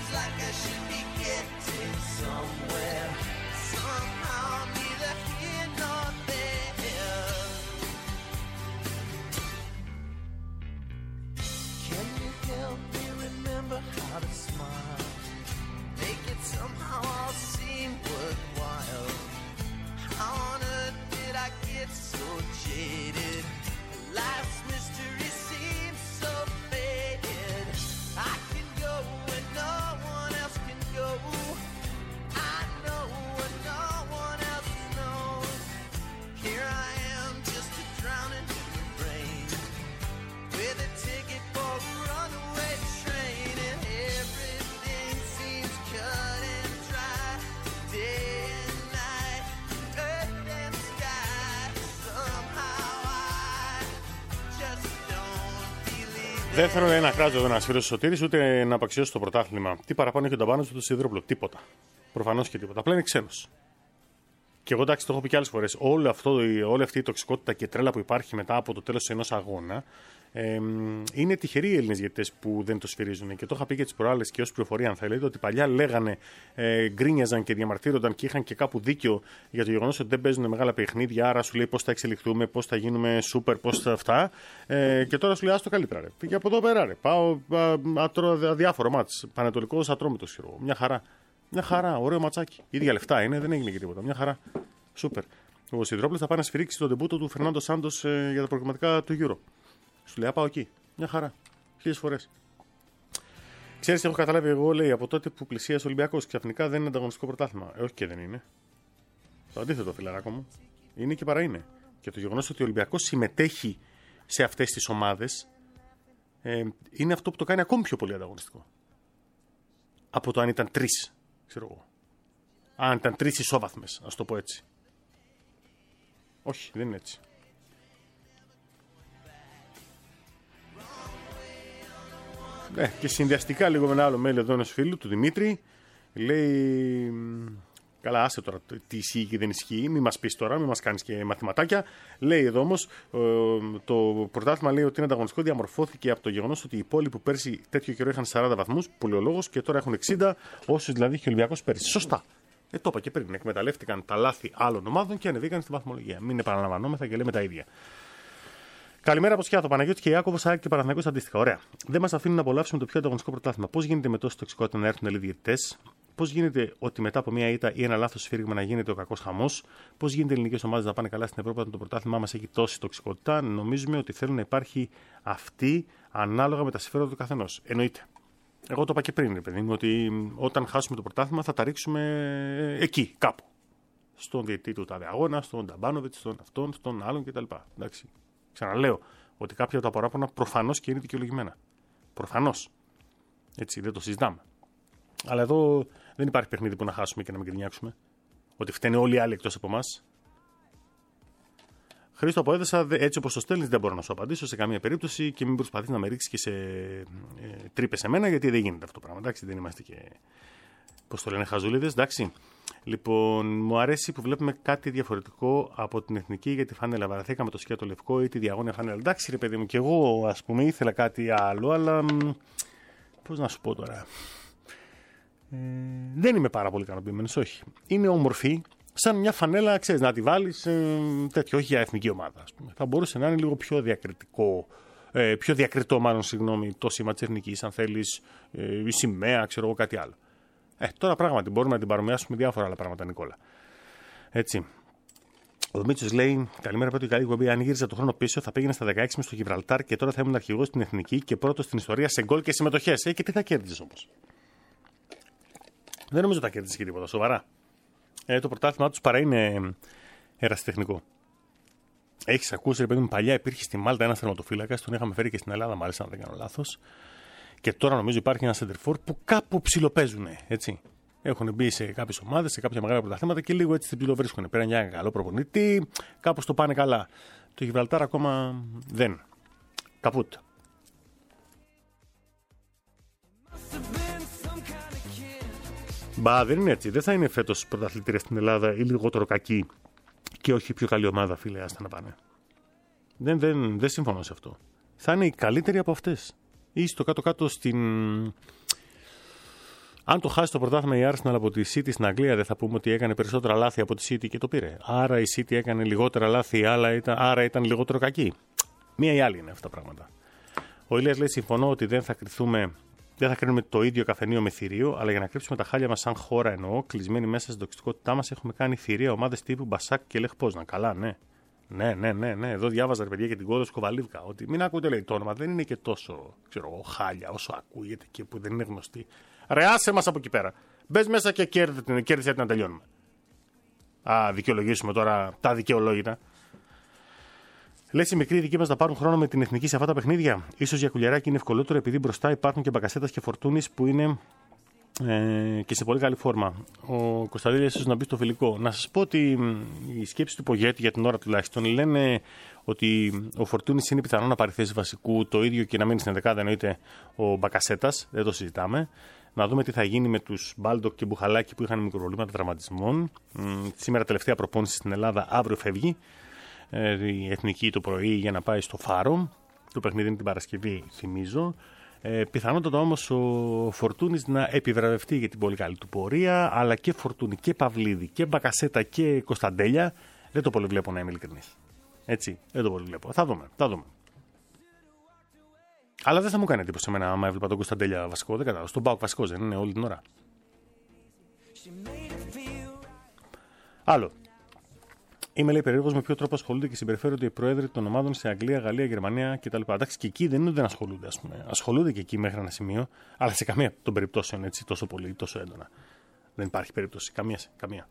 remember how to smile, make it somehow all seem worthwhile. How on earth did I get so jaded? Life's mystery seems so faded. I can go where no one else can go. I know what no one else knows. Here I am, just a drowning in the rain, with a ticket for a runaway train, and everything seems cut and dry, day and night, earth and sky. Somehow I just don't believe. Δεν θέλω να κράζω εδώ ένα σφύρος Σωτήρης, ούτε να απαξιώσω το πρωτάθλημα. Τι παραπάνω έχει ο Νταμπάνος του Σιδηρόπουλο? Τίποτα. Προφανώς και τίποτα. Απλά είναι ξένος. Και εγώ εντάξει, το έχω πει και άλλες φορές. Όλη, αυτό, όλη αυτή η τοξικότητα και τρέλα που υπάρχει μετά από το τέλος ενός αγώνα, ε, είναι τυχεροί οι Έλληνες διαιτητές που δεν το σφυρίζουν. Και το είχα πει και τις προάλλες και ως πληροφορία, αν θέλετε, ότι παλιά λέγανε, ε, γκρίνιαζαν και διαμαρτύρονταν και είχαν και κάπου δίκιο για το γεγονός ότι δεν παίζουν μεγάλα παιχνίδια. Άρα σου λέει πώς θα εξελιχθούμε, πώς θα γίνουμε σούπερ, πώς θα αυτά. Ε, και τώρα σου λέει άστο καλύτερα. Ρε. Πήγε από εδώ πέρα. Ρε. Πάω αδιάφορο μάτς. Πανετολικός Ατρόμητος, χειρό. Μια χαρά. Μια χαρά, ωραίο ματσάκι. Ίδια λεφτά είναι, δεν έγινε και τίποτα. Μια χαρά. Σούπερ. Ο Σιδηρόπουλος θα πάει να σφυρίξει τον ντεμπούτο του Φερνάντο Σάντος ε, για τα προγραμματικά του Euro. Σου λέει, πάω εκεί. Μια χαρά. Χίλιες φορές. Ξέρεις, έχω καταλάβει εγώ, λέει, από τότε που πλησίασε ο Ολυμπιακός, ξαφνικά δεν είναι ανταγωνιστικό πρωτάθλημα. Ε, όχι και δεν είναι. Το αντίθετο, φιλαράκο μου. Είναι και παρά είναι. Και το γεγονός ότι ο Ολυμπιακός συμμετέχει σε αυτές τις ομάδες ε, είναι αυτό που το κάνει ακόμη πιο πολύ ανταγωνιστικό. Από το αν ήταν τρεις. Ξέρω εγώ. Αν ήταν τρεις ισόβαθμες, ας το πω έτσι. Όχι, δεν είναι έτσι. Ε, και συνδυαστικά λίγο με ένα άλλο mail εδώ ενός φίλου του Δημήτρη. Λέει, καλά άσε τώρα τι ισχύει και δεν ισχύει, μην μας πεις τώρα, μην μας κάνεις και μαθηματάκια. Λέει εδώ όμως, ε, το πρωτάθλημα λέει ότι είναι ανταγωνιστικό, διαμορφώθηκε από το γεγονός ότι οι πόλοι που πέρσι τέτοιο καιρό είχαν σαράντα βαθμούς, πολυολόγος, και τώρα έχουν εξήντα, όσους δηλαδή είχε ο Ολυμπιακός πέρσι. Σωστά. Ε, το είπα και πριν, εκμεταλλεύτηκαν τα λάθη άλλων ομάδων και ανεβήκαν στη βαθμολογία. Μην επαναλαμβανόμεθα και λέμε τα ίδια. Καλημέρα από Σκιάθο, Παναγιώτη και Ιάκωβος, ΑΕΚ και Παναθηναϊκός αντίστοιχα. Ωραία. Δεν μας αφήνουν να απολαύσουμε το πιο ανταγωνιστικό πρωτάθλημα. Πώς γίνεται με τόση τοξικότητα να έρθουν Ελλήνες διαιτητές? Πώς γίνεται ότι μετά από μια ήττα ή ένα λάθος σφύριγμα να γίνεται ο κακός χαμός? Πώς γίνεται οι ελληνικές ομάδες να πάνε καλά στην Ευρώπη όταν το πρωτάθλημά μας έχει τόση τοξικότητα? Νομίζουμε ότι θέλουν να υπάρχει αυτή ανάλογα με τα συμφέροντα του καθενός. Εννοείται. Εγώ το είπα και πριν, παιδί μου, ότι όταν χάσουμε το πρωτάθλημα θα τα ρίξουμε εκεί, κάπου. Στον διαιτητή του τάδε αγώνα, στον Νταμπάνοβιτ, στον αυτόν, στον άλλον κτλ. Εντάξει. Ξαναλέω ότι κάποια από τα παράπονα προφανώς και είναι δικαιολογημένα. Προφανώς. Έτσι, δεν το συζητάμε. Αλλά εδώ δεν υπάρχει παιχνίδι που να χάσουμε και να μην γκρινιάξουμε. Ότι φταίνε όλοι οι άλλοι εκτός από εμάς. Χρήστο από Έδεσα, έτσι όπως το στέλνεις, δεν μπορώ να σου απαντήσω σε καμία περίπτωση και μην προσπαθείς να με ρίξεις και σε ε, τρύπες εμένα, γιατί δεν γίνεται αυτό το πράγμα. Εντάξει, δεν είμαστε και. Πώς το λένε, χαζούλιδες, εντάξει. Λοιπόν, μου αρέσει που βλέπουμε κάτι διαφορετικό από την εθνική για τη φάνελα. Βαραθήκαμε το σκέτο λευκό ή τη διαγώνια φάνελα. Εντάξει, ρε παιδί μου, και εγώ ας πούμε ήθελα κάτι άλλο, αλλά. Πώς να σου πω τώρα. Ε, δεν είμαι πάρα πολύ ικανοποιημένος, όχι. Είναι όμορφη, σαν μια φανέλα, ξέρεις, να τη βάλεις ε, τέτοιο, όχι για εθνική ομάδα, ας πούμε. Θα μπορούσε να είναι λίγο πιο διακριτικό, ε, πιο διακριτό, μάλλον, συγγνώμη, το σήμα της εθνικής, αν θέλεις, ε, η σημαία, ξέρω εγώ, κάτι άλλο. Ε, τώρα πράγματι μπορούμε να την παρομοιάσουμε με διάφορα άλλα πράγματα, Νικόλα. Έτσι. Ο Μίτσος λέει: καλημέρα, Πέτρο, καλή εκπομπή. Αν γύριζα το χρόνο πίσω, θα πήγαινε στα δεκαέξι με στο Γιβραλτάρ και τώρα θα ήμουν αρχηγός στην εθνική και πρώτος στην ιστορία σε γκολ και συμμετοχές. Ε, και τι θα κέρδιζες όμως? Δεν νομίζω ότι θα κέρδιζες και τίποτα, σοβαρά. Ε, το πρωτάθλημα τους παρά είναι ερασιτεχνικό. Έχεις ακούσει, ρε παιδί μου, παλιά υπήρχε στη Μάλτα ένας τερματοφύλακας, τον είχαμε φέρει και στην Ελλάδα, μάλιστα, αν δεν κάνω λάθος. Και τώρα νομίζω υπάρχει ένα center for που κάπου ψιλοπαίζουν, έτσι. Έχουν μπει σε κάποιες ομάδες, σε κάποια μεγάλα πρωταθλήματα και λίγο έτσι την ψιλοβρίσκουν. Πήραν μια καλό προπονητή, κάπως το πάνε καλά. Το Γιβραλτάρ ακόμα δεν. Καπούτ. Μπα, δεν είναι έτσι. Δεν θα είναι φέτος πρωταθλητήρια στην Ελλάδα ή λιγότερο κακή και όχι πιο καλή ομάδα, φίλε, άστα να πάνε. Δεν, δεν, δεν συμφωνώ σε αυτό. Θα είναι η καλύτερη από αυτές. Ή στο κάτω-κάτω στην. Αν το χάσει το πρωτάθλημα η Arsenal από τη City στην Αγγλία, δεν θα πούμε ότι έκανε περισσότερα λάθη από τη City και το πήρε. Άρα η City έκανε λιγότερα λάθη, άρα ήταν, άρα ήταν λιγότερο κακή. Μία ή άλλη είναι αυτά τα πράγματα. Ο Ηλίας λέει: συμφωνώ ότι δεν θα κριθούμε Δεν θα κρίνουμε το ίδιο καφενείο με θηρίο, αλλά για να κρύψουμε τα χάλια μας σαν χώρα εννοώ, κλεισμένοι μέσα στην τοξικότητά μας, έχουμε κάνει θηρία ομάδες τύπου Μπασάκ και Λεχ Πόσνα. Καλά, ναι. Ναι, ναι, ναι, ναι. Εδώ διάβαζα ρε παιδιά για την Κόδος Κοβαλίβκα. Ότι μην ακούτε λέει το όνομα, δεν είναι και τόσο ξέρω, χάλια όσο ακούγεται και που δεν είναι γνωστή. Ρε, άσε μας από εκεί πέρα. Μπες μέσα και κέρδισε να τελειώνουμε. Α, δικαιολογήσουμε τώρα τα δικαιολόγητα. Λες οι μικροί δικοί μας να πάρουν χρόνο με την εθνική σε αυτά τα παιχνίδια. Ίσως για κουλιαράκι είναι ευκολότερο επειδή μπροστά υπάρχουν και Μπακασέτας και Φορτούνης που είναι ε, και σε πολύ καλή φόρμα. Ο Κωνσταντέλιας ίσως να μπει στο φιλικό. Να σας πω ότι η σκέψη του Πογέτη για την ώρα τουλάχιστον λένε ότι ο Φορτούνης είναι πιθανό να πάρει θέση βασικού, το ίδιο και να μείνει στην δεκάδα εννοείται ο Μπακασέτας. Δεν το συζητάμε. Να δούμε τι θα γίνει με τους Μπάλντοκ και Μπουχαλάκη που είχαν μικροπροβλήματα τραυματισμών. Σήμερα τελευταία προπόνηση στην Ελλάδα, αύριο φεύγει η εθνική το πρωί για να πάει στο Φάρο. Το παιχνίδι είναι την Παρασκευή, θυμίζω. Ε, πιθανότατα όμως ο Φορτούνης να επιβραβευτεί για την πολύ καλή του πορεία, αλλά και Φορτούνη και Παυλίδη και Μπακασέτα και Κωνσταντέλια δεν το πολύ βλέπω να είμαι ειλικρινής. Έτσι, δεν το πολύ βλέπω. Θα δούμε, θα δούμε. Αλλά δεν θα μου κάνει εντύπωση εμένα άμα έβλεπα τον Κωνσταντέλια βασικό. Δεν κατάλαβα. Στον ΠΑΟΚ βασικός δεν είναι όλη την ώρα. Άλλο. Είμαι λέει περίεργος με ποιο τρόπο ασχολούνται και συμπεριφέρονται οι πρόεδροι των ομάδων σε Αγγλία, Γαλλία, Γερμανία κτλ. Εντάξει, και εκεί δεν είναι ότι δεν ασχολούνται, ας πούμε. Ασχολούνται και εκεί μέχρι ένα σημείο, αλλά σε καμία των περιπτώσεων έτσι τόσο πολύ, τόσο έντονα. Δεν υπάρχει περίπτωση. Καμία. καμία.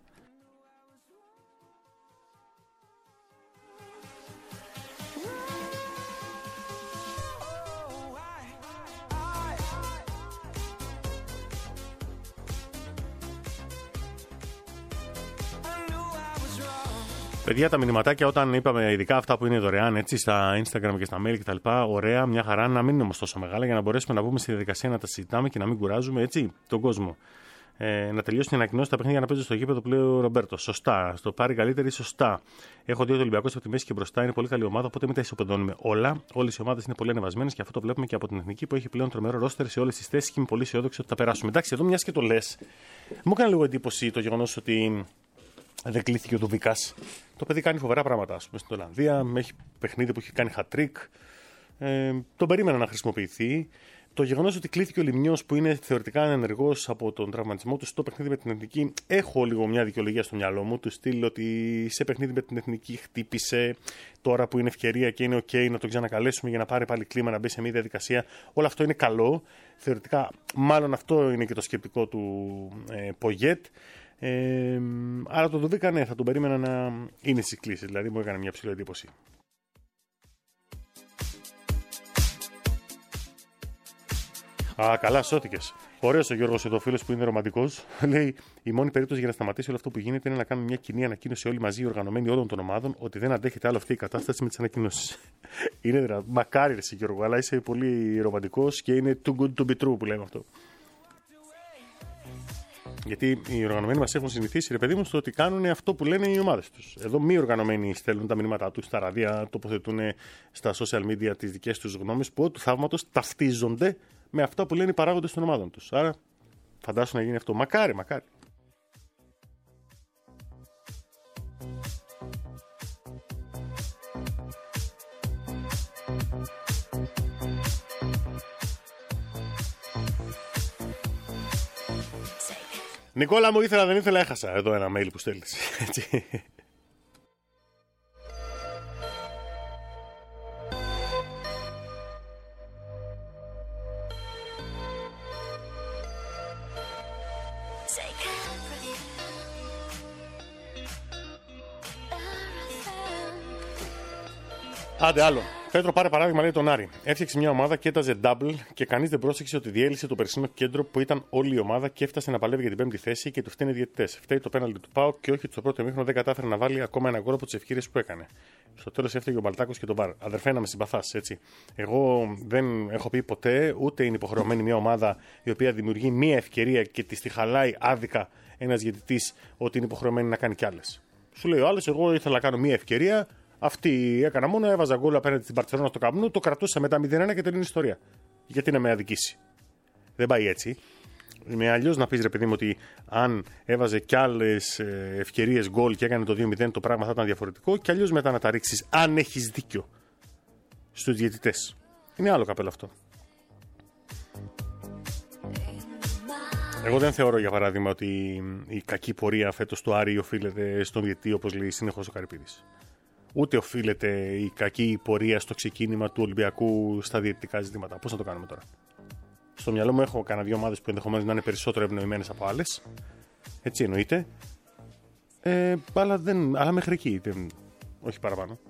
Παιδιά, τα μηνυματάκια όταν είπαμε, ειδικά αυτά που είναι δωρεάν, έτσι, στα Instagram και στα mail κτλ. Ωραία, μια χαρά, να μην είναι όμως τόσο μεγάλα για να μπορέσουμε να μπούμε στη διαδικασία να τα συζητάμε και να μην κουράζουμε έτσι, τον κόσμο. Ε, να τελειώσει την ανακοινώση τα παιχνίδια να παίζει στο γήπεδο που λέει ο Ρομπέρτο. Σωστά. Στο πάρει καλύτερη, σωστά. Έχω δει ότι ο Ολυμπιακός από τη μέση και μπροστά είναι πολύ καλή ομάδα, οπότε μην τα ισοπεδώνουμε όλα. Όλες οι ομάδες είναι πολύ ανεβασμένες και αυτό το βλέπουμε και από την εθνική που έχει πλέον τρομερό ρόστερ σε όλες τις θέσεις και είμαι πολύ αισιόδοξη ότι θα περάσουμε. Εντάξει, εδώ μια και το λες, μου έκανε λίγο εντύπωση το γεγονός ότι δεν κλείθηκε ο Δουβίκας. Το παιδί κάνει φοβερά πράγματα, ας πούμε, στην Ολλανδία. Έχει παιχνίδι που έχει κάνει hat-trick. Ε, τον περίμενα να χρησιμοποιηθεί. Το γεγονός ότι κλείθηκε ο Λιμνιός που είναι θεωρητικά ανενεργός από τον τραυματισμό του στο παιχνίδι με την εθνική, έχω λίγο μια δικαιολογία στο μυαλό μου. Του στυλ ότι σε παιχνίδι με την εθνική χτύπησε, τώρα που είναι ευκαιρία και είναι OK να τον ξανακαλέσουμε για να πάρει πάλι κλίμα, να μπει σε μια διαδικασία. Όλο αυτό είναι καλό. Θεωρητικά, μάλλον αυτό είναι και το σκεπτικό του ε, Πογέτ. Ε, άρα το Δουβίκα, ναι, θα τον περίμενα να είναι στις κλήσεις. Δηλαδή μου έκανε μια ψηλή εντύπωση. Α, καλά, σώθηκες. Ωραίος ο Γιώργος εδώ, φίλος που είναι ρομαντικός. Λέει: η μόνη περίπτωση για να σταματήσει όλο αυτό που γίνεται είναι να κάνουμε μια κοινή ανακοίνωση όλοι μαζί, οργανωμένοι όλων των ομάδων, ότι δεν αντέχεται άλλο αυτή η κατάσταση με τις ανακοινώσεις. Είναι δυνατό. Μακάρι, ρε, Γιώργο, αλλά είσαι πολύ ρομαντικός και είναι too good to be true που λέμε αυτό. Γιατί οι οργανωμένοι μας έχουν συνηθίσει, ρε παιδί μου, στο ότι κάνουν αυτό που λένε οι ομάδες τους. Εδώ μη οργανωμένοι στέλνουν τα μηνύματά τους στα ραδία, τοποθετούν στα social media τις δικές τους γνώμες που του θαύματος ταυτίζονται με αυτά που λένε οι παράγοντες των ομάδων τους. Άρα φαντάσου να γίνει αυτό. Μακάρι, μακάρι. Νικόλα μου, ήθελα δεν ήθελα, έχασα εδώ ένα mail που στέλνεις. Έτσι. Άντε άλλο. Πέτρο, πάρε παράδειγμα, λέει τον Άρη. Έφτιαξε μια ομάδα και έταζε double και κανείς δεν πρόσεξε ότι διέλυσε το περσινό κέντρο που ήταν όλη η ομάδα και έφτασε να παλεύει για την πέμπτη θέση και του φταίνε διαιτητές. Φταίει το πέναλτι του ΠΑΟΚ και όχι ότι στο πρώτο ημίχρονο δεν κατάφερε να βάλει ακόμα ένα γκολ από τις ευκαιρίες που έκανε. Στο τέλος έφταιγε ο Μπαλτάκος και τον Βαρ. Αδερφέ, να με συμπαθάς, έτσι. Εγώ δεν έχω πει ποτέ, ούτε είναι υποχρεωμένη μια ομάδα η οποία δημιουργεί μια ευκαιρία και τη τη χαλάει άδικα ένας διαιτητής ότι είναι υποχρεωμένη να κάνει κι άλλες. Σου λέει ο άλλος, εγώ ήθελα να κάνω μια ευκαιρία. Αυτή έκανα μόνο, έβαζα γκολ απέναντι στην Μπαρτσελόνα στο Καμπνού, το κρατούσα μετά μηδέν ένα και τελειώνει η ιστορία. Γιατί να με αδικήσει. Δεν πάει έτσι. Με αλλιώς να πεις, ρε παιδί μου, ότι αν έβαζε κι άλλες ευκαιρίες γκολ και έκανε το δύο μηδέν, το πράγμα θα ήταν διαφορετικό, και αλλιώς μετά να τα ρίξεις, αν έχεις δίκιο, στους διαιτητές. Είναι άλλο καπέλο αυτό. Εγώ δεν θεωρώ, για παράδειγμα, ότι η κακή πορεία φέτος του Άρη οφείλεται στον διαιτητή, όπως λέει συνεχώς ο Καρυπίδης. Ούτε οφείλεται η κακή πορεία στο ξεκίνημα του Ολυμπιακού στα διαιτητικά ζητήματα. Πώς να το κάνουμε τώρα? Στο μυαλό μου έχω κανένα δύο ομάδες που ενδεχομένως να είναι περισσότερο ευνοημένες από άλλες. Έτσι εννοείται. Ε, αλλά, δεν, αλλά μέχρι εκεί, δεν, όχι παραπάνω.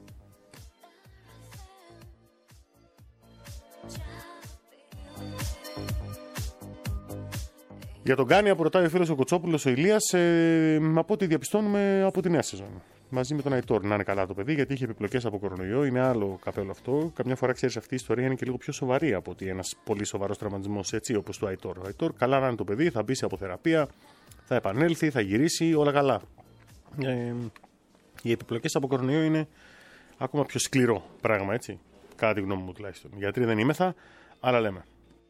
Για τον Γκάνια που ρωτάει ο φίλος ο Κοτσόπουλος ο Ηλίας, ε, από ό,τι διαπιστώνουμε από τη νέα σεζόν. Μαζί με τον Αϊτόρ να είναι καλά το παιδί, γιατί είχε επιπλοκές από κορονοϊό, είναι άλλο καπέλο αυτό. Καμιά φορά ξέρεις, αυτή η ιστορία είναι και λίγο πιο σοβαρή από ότι ένας πολύ σοβαρός τραυματισμός, έτσι όπως του Αϊτόρ. Ο Αϊτόρ καλά να είναι το παιδί, θα μπει σε αποθεραπεία, θα επανέλθει, θα γυρίσει, όλα καλά. Ε, οι επιπλοκές από κορονοϊό είναι ακόμα πιο σκληρό πράγμα, έτσι. Κατά τη γνώμη μου τουλάχιστον. Γιατροί δεν είμεθα, αλλά λέμε.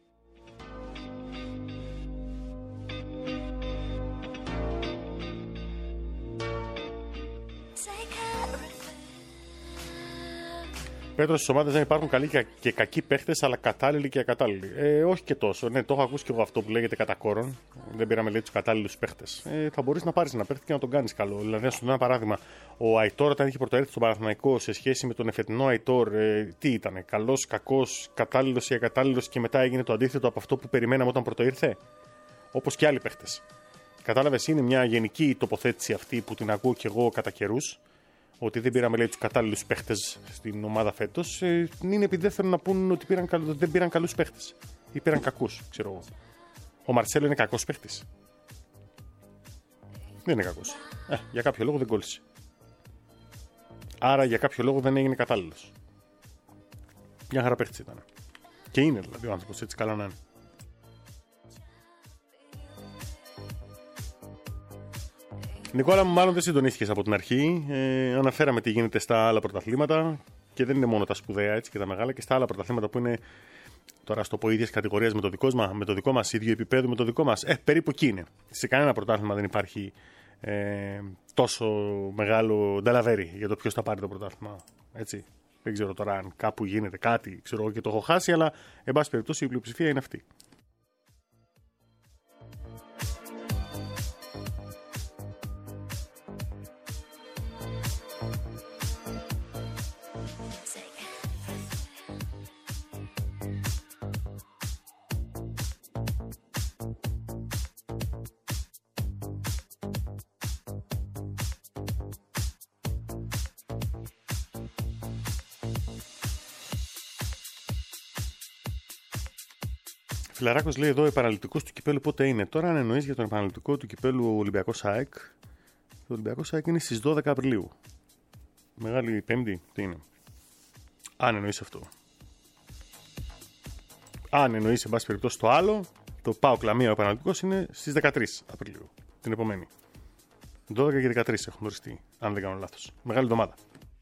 Πέτρο, στις ομάδες δεν υπάρχουν καλοί και κακοί παίχτες, αλλά κατάλληλοι και ακατάλληλοι. Ε, όχι και τόσο. Ναι, το έχω ακούσει και εγώ αυτό που λέγεται κατά κόρον. Δεν πήραμε, λέει, τους κατάλληλους παίχτες. Ε, θα μπορείς να πάρεις ένα παίχτη και να τον κάνεις καλό. Δηλαδή, να σου δώσω ένα παράδειγμα. Ο Αϊτόρ, όταν είχε πρωτοέρθει στον Παναθηναϊκό σε σχέση με τον εφετινό Αϊτόρ, ε, τι ήταν? Καλός, κακός, κατάλληλος ή ακατάλληλος, και μετά έγινε το αντίθετο από αυτό που περιμέναμε όταν πρωτοήρθε. Όπως και άλλοι παίχτες. Κατάλαβες, είναι μια γενική τοποθέτηση αυτή που την ακούω κι εγώ κατά καιρούς. Ότι δεν πήραμε, λέει, τους κατάλληλους παίχτες στην ομάδα φέτος, ε, είναι επειδή δεν θέλουν να πούν ότι πήραν, δεν πήραν καλούς παίχτες. Ή πήραν κακούς, ξέρω εγώ. Ο Μαρσέλο είναι κακός παίχτης? Δεν είναι κακός. Ε, για κάποιο λόγο δεν κόλλησε. Άρα για κάποιο λόγο δεν έγινε κατάλληλος. Μια χαρά παίχτης ήταν. Και είναι δηλαδή ο άνθρωπος, έτσι καλά να είναι. Νικόλα μου, μάλλον δεν συντονίστηκες από την αρχή. Ε, αναφέραμε τι γίνεται στα άλλα πρωταθλήματα και δεν είναι μόνο τα σπουδαία, έτσι, και τα μεγάλα, και στα άλλα πρωταθλήματα που είναι, τώρα στο πω, ίδιες κατηγορίες με το δικό μας, με το δικό μας, ίδιο επίπεδο με το δικό μας. Ε, περίπου εκεί είναι. Σε κανένα πρωτάθλημα δεν υπάρχει ε, τόσο μεγάλο νταλαβέρι για το ποιος θα πάρει το πρωτάθλημα. Έτσι. Δεν ξέρω τώρα αν κάπου γίνεται κάτι, ξέρω εγώ, και το έχω χάσει, αλλά εν πάση περιπτώσει η πλειοψηφία είναι αυτή. Φιλαράκος λέει εδώ, επαναληπτικός του κυπέλου πότε είναι? Τώρα, αν εννοείς για τον επαναληπτικό του κυπέλου Ολυμπιακός ΑΕΚ, το Ολυμπιακός ΑΕΚ είναι στις δώδεκα Απριλίου. Μεγάλη Πέμπτη, τι είναι? Αν εννοείς αυτό. Αν εννοείς, εν πάση περιπτώσει, το άλλο, το ΠΑΟΚ Λαμία ο επαναληπτικός είναι στις δεκατρείς Απριλίου, την επομένη. δώδεκα και δεκατρείς έχουν οριστεί, αν δεν κάνω λάθος. Μεγάλη εβδομάδα.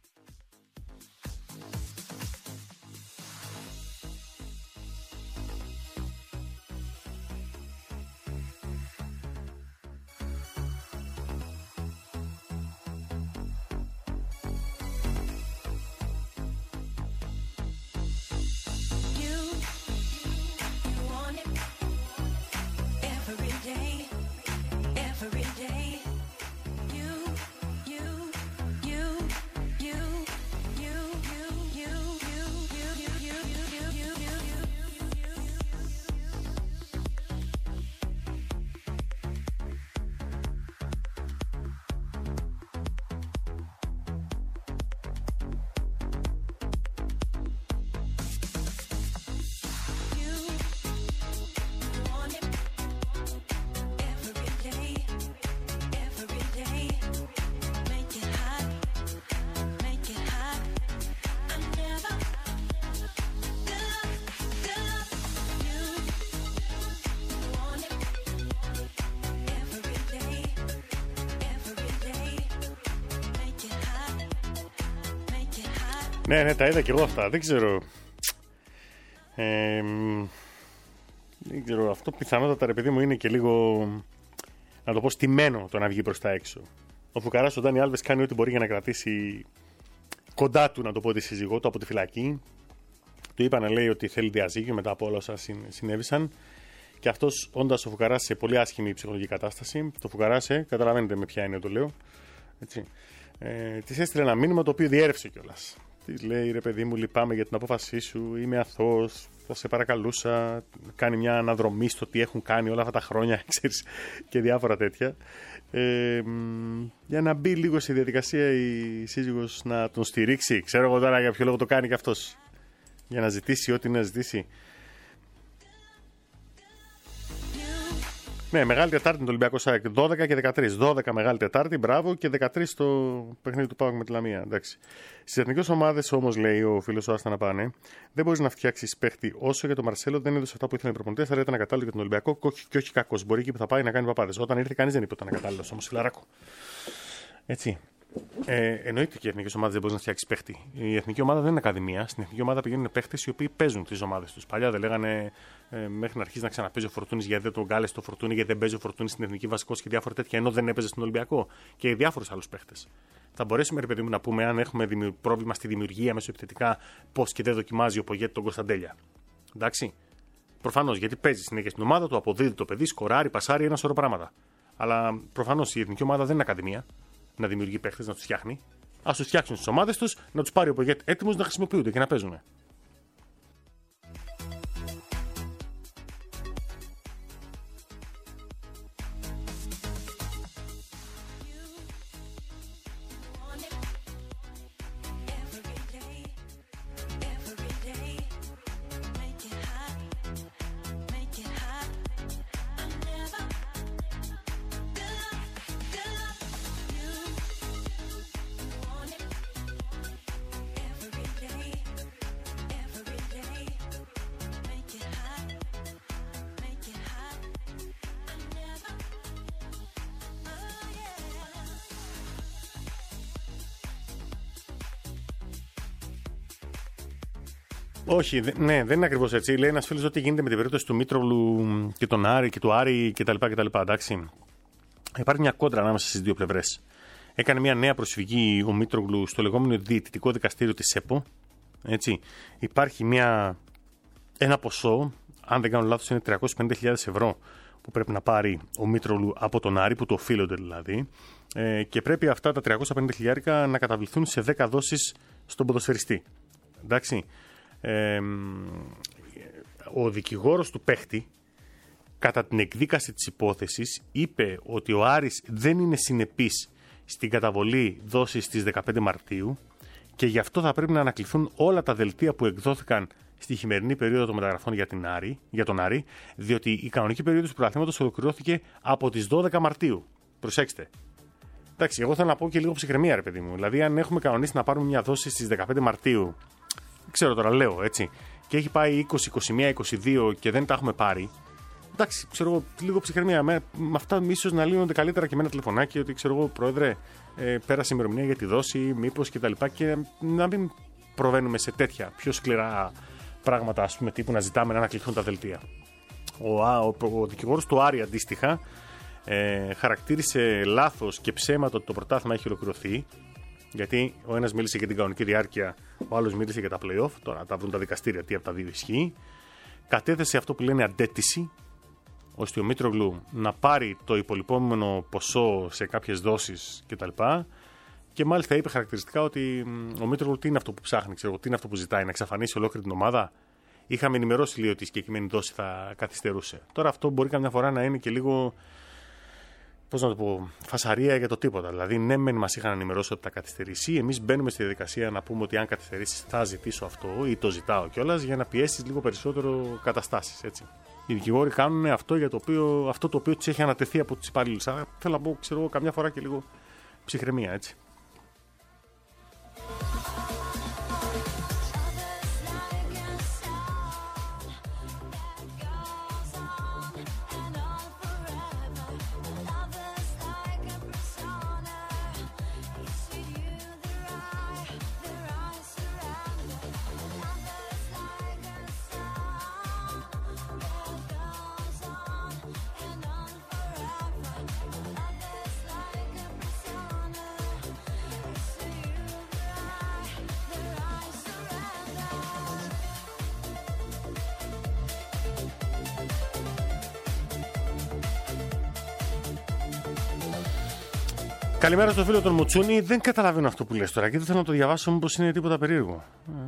Ναι, ναι, τα είδα και εγώ αυτά. Δεν ξέρω. Ε, δεν ξέρω. Αυτό πιθανότατα, ρε παιδί μου, είναι και λίγο, να το πω, στημένο το να βγει προς τα έξω. Ο Φουκαράς, ο Ντάνι Άλβες, κάνει ό,τι μπορεί για να κρατήσει κοντά του, να το πω, τη σύζυγό του από τη φυλακή. Του είπα να λέει ότι θέλει διαζύγιο μετά από όλα όσα συνέβησαν. Και αυτός, όντας ο Φουκαράς σε πολύ άσχημη ψυχολογική κατάσταση, το Φουκαράς, ε, καταλαβαίνετε με ποια είναι το λέω. Έτσι. Ε, της έστειλε ένα μήνυμα το οποίο διέρευσε κιόλας. Της λέει: ρε παιδί μου, λυπάμαι για την απόφασή σου, είμαι αθώος, θα σε παρακαλούσα. Κάνει μια αναδρομή στο τι έχουν κάνει όλα αυτά τα χρόνια, ξέρεις, και διάφορα τέτοια. Ε, για να μπει λίγο στη διαδικασία η σύζυγος να τον στηρίξει. Ξέρω εγώ τώρα για ποιο λόγο το κάνει και αυτός. Για να ζητήσει ό,τι να ζητήσει. Ναι, Μεγάλη Τετάρτη είναι το Ολυμπιακό ΣΑΕΚ. δώδεκα και δεκατρείς. δώδεκα Μεγάλη Τετάρτη, μπράβο, και δεκατρείς το παιχνίδι του ΠΑΟΚ με τη Λαμία. Εντάξει. Στις εθνικές ομάδες όμως, λέει ο φίλος ο Άστα να πάνε, δεν μπορείς να φτιάξεις παίχτη όσο για τον Μαρσέλο δεν έδωσε αυτά που ήθελε οι προπονητές. Θα ήταν ακατάλληλο για τον Ολυμπιακό και όχι κακός. Μπορεί εκεί που θα πάει να κάνει παπάδες. Όταν ήρθε, κανείς δεν είπε ότι ήταν ακατάλληλος όμως, φιλαράκο. Έτσι. Ε, εννοείται και οι εθνικές ομάδες δεν μπορεί να φτιάξει παίχτη. Η εθνική ομάδα δεν είναι ακαδημία. Στην εθνική ομάδα πηγαίνουν παίχτες οι οποίοι παίζουν τις ομάδες τους. Παλιά δεν λέγανε ε, μέχρι να αρχίσει να ξαναπέζει ο Φορτούνης γιατί δεν τον κάλεσε το Φορτούνη, γιατί δεν παίζει ο Φορτούνης στην εθνική βασικός και διάφορα τέτοια, ενώ δεν έπαιζε στον Ολυμπιακό. Και διάφορους άλλους παίχτες. Θα μπορέσουμε, ρε παιδί μου, να πούμε αν έχουμε δημιου... πρόβλημα στη δημιουργία μεσοεπιθετικά, πώς και δεν δοκιμάζει ο Πογέτη τον Κωνσταντέλια. Εντάξει. Προφανώς γιατί παίζει συνέχεια στην ομάδα του, αποδίδει το παιδί, σκοράρει, πασάρει ένα σωρό πράγματα. Αλλά προφανώς η εθνική ομάδα δεν είναι ακαδημία. Να δημιουργεί παίχτες, να τους φτιάχνει. Ας τους φτιάξουν στις ομάδες τους, να τους πάρει ο Πογέτη έτοιμους να χρησιμοποιούνται και να παίζουν. Όχι, δε, ναι, δεν είναι ακριβώς έτσι. Λέει ένας φίλος ότι γίνεται με την περίπτωση του Μήτρογλου και τον Άρη και του Άρη κτλ. κτλ. Εντάξει. Υπάρχει μια κόντρα ανάμεσα στις δύο πλευρές. Έκανε μια νέα προσφυγή ο Μήτρογλου στο λεγόμενο διαιτητικό δικαστήριο της ΕΠΟ. Έτσι. Υπάρχει μια, ένα ποσό, αν δεν κάνω λάθος, είναι τριακόσιες πενήντα χιλιάδες ευρώ που πρέπει να πάρει ο Μήτρογλου από τον Άρη, που το οφείλονται δηλαδή. Ε, και πρέπει αυτά τα τριακόσια πενήντα χιλιάρικα να καταβληθούν σε δέκα δόσεις στον ποδοσφαιριστή. Εντάξει. Ε, ο δικηγόρος του παίχτη κατά την εκδίκαση της υπόθεσης είπε ότι ο Άρης δεν είναι συνεπής στην καταβολή δόσης της δεκαπέντε Μαρτίου και γι' αυτό θα πρέπει να ανακληθούν όλα τα δελτία που εκδόθηκαν στη χειμερινή περίοδο των μεταγραφών για, την Άρη, για τον Άρη, διότι η κανονική περίοδος του πρωταθλήματος ολοκληρώθηκε από τις δώδεκα Μαρτίου. Προσέξτε. Εντάξει, εγώ θέλω να πω και λίγο ψυχραιμία, ρε παιδί μου. Δηλαδή, αν έχουμε κανονίσει να πάρουμε μια δόση στις δεκαπέντε Μαρτίου, ξέρω τώρα, λέω έτσι, και έχει πάει είκοσι, είκοσι ένα, είκοσι δύο και δεν τα έχουμε πάρει. Εντάξει, ξέρω εγώ, λίγο ψυχραιμία. Με, με αυτά ίσως να λύνονται καλύτερα και με ένα τηλεφωνάκι ότι ξέρω εγώ, πρόεδρε, ε, πέρασε η ημερομηνία για τη δόση, μήπως κτλ. Και, και να μην προβαίνουμε σε τέτοια πιο σκληρά πράγματα, ας πούμε, τύπου να ζητάμε να ανακληθούν τα δελτία. Ο, ο, ο, ο δικηγόρος του Άρη αντίστοιχα ε, χαρακτήρισε λάθος και ψέματα ότι το πρωτάθλημα έχει ολοκληρωθεί. Γιατί ο ένας μίλησε για την κανονική διάρκεια, ο άλλος μίλησε για τα play-off. Τώρα τα βρουν τα δικαστήρια τι από τα δύο ισχύει. Κατέθεσε αυτό που λένε αντέτηση, ώστε ο Μήτρογλου να πάρει το υπολοιπόμενο ποσό σε κάποιες δόσεις κτλ. Και μάλιστα είπε χαρακτηριστικά ότι ο Μήτρογλου τι είναι αυτό που ψάχνει, ξέρω, τι είναι αυτό που ζητάει, να εξαφανίσει ολόκληρη την ομάδα. Είχαμε ενημερώσει λίγο ότι η συγκεκριμένη δόση θα καθυστερούσε. Τώρα αυτό μπορεί καμιά φορά να είναι και λίγο, πώς να το πω, φασαρία για το τίποτα. Δηλαδή, ναι, μεν μας είχαν ενημερώσει ότι θα καθυστερήσει. Εμείς μπαίνουμε στη διαδικασία να πούμε ότι αν καθυστερήσει θα ζητήσω αυτό ή το ζητάω κιόλας για να πιέσει λίγο περισσότερο καταστάσεις. Έτσι. Οι δικηγόροι κάνουν αυτό, για το οποίο, αυτό το οποίο τους έχει ανατεθεί από τους υπαλλήλους. Θέλω να πω, ξέρω, καμιά φορά και λίγο ψυχραιμία, έτσι. Καλημέρα στο φίλο τον Μουτσούνη. Δεν καταλαβαίνω αυτό που λες τώρα και δεν θέλω να το διαβάσω, μήπως είναι τίποτα περίεργο.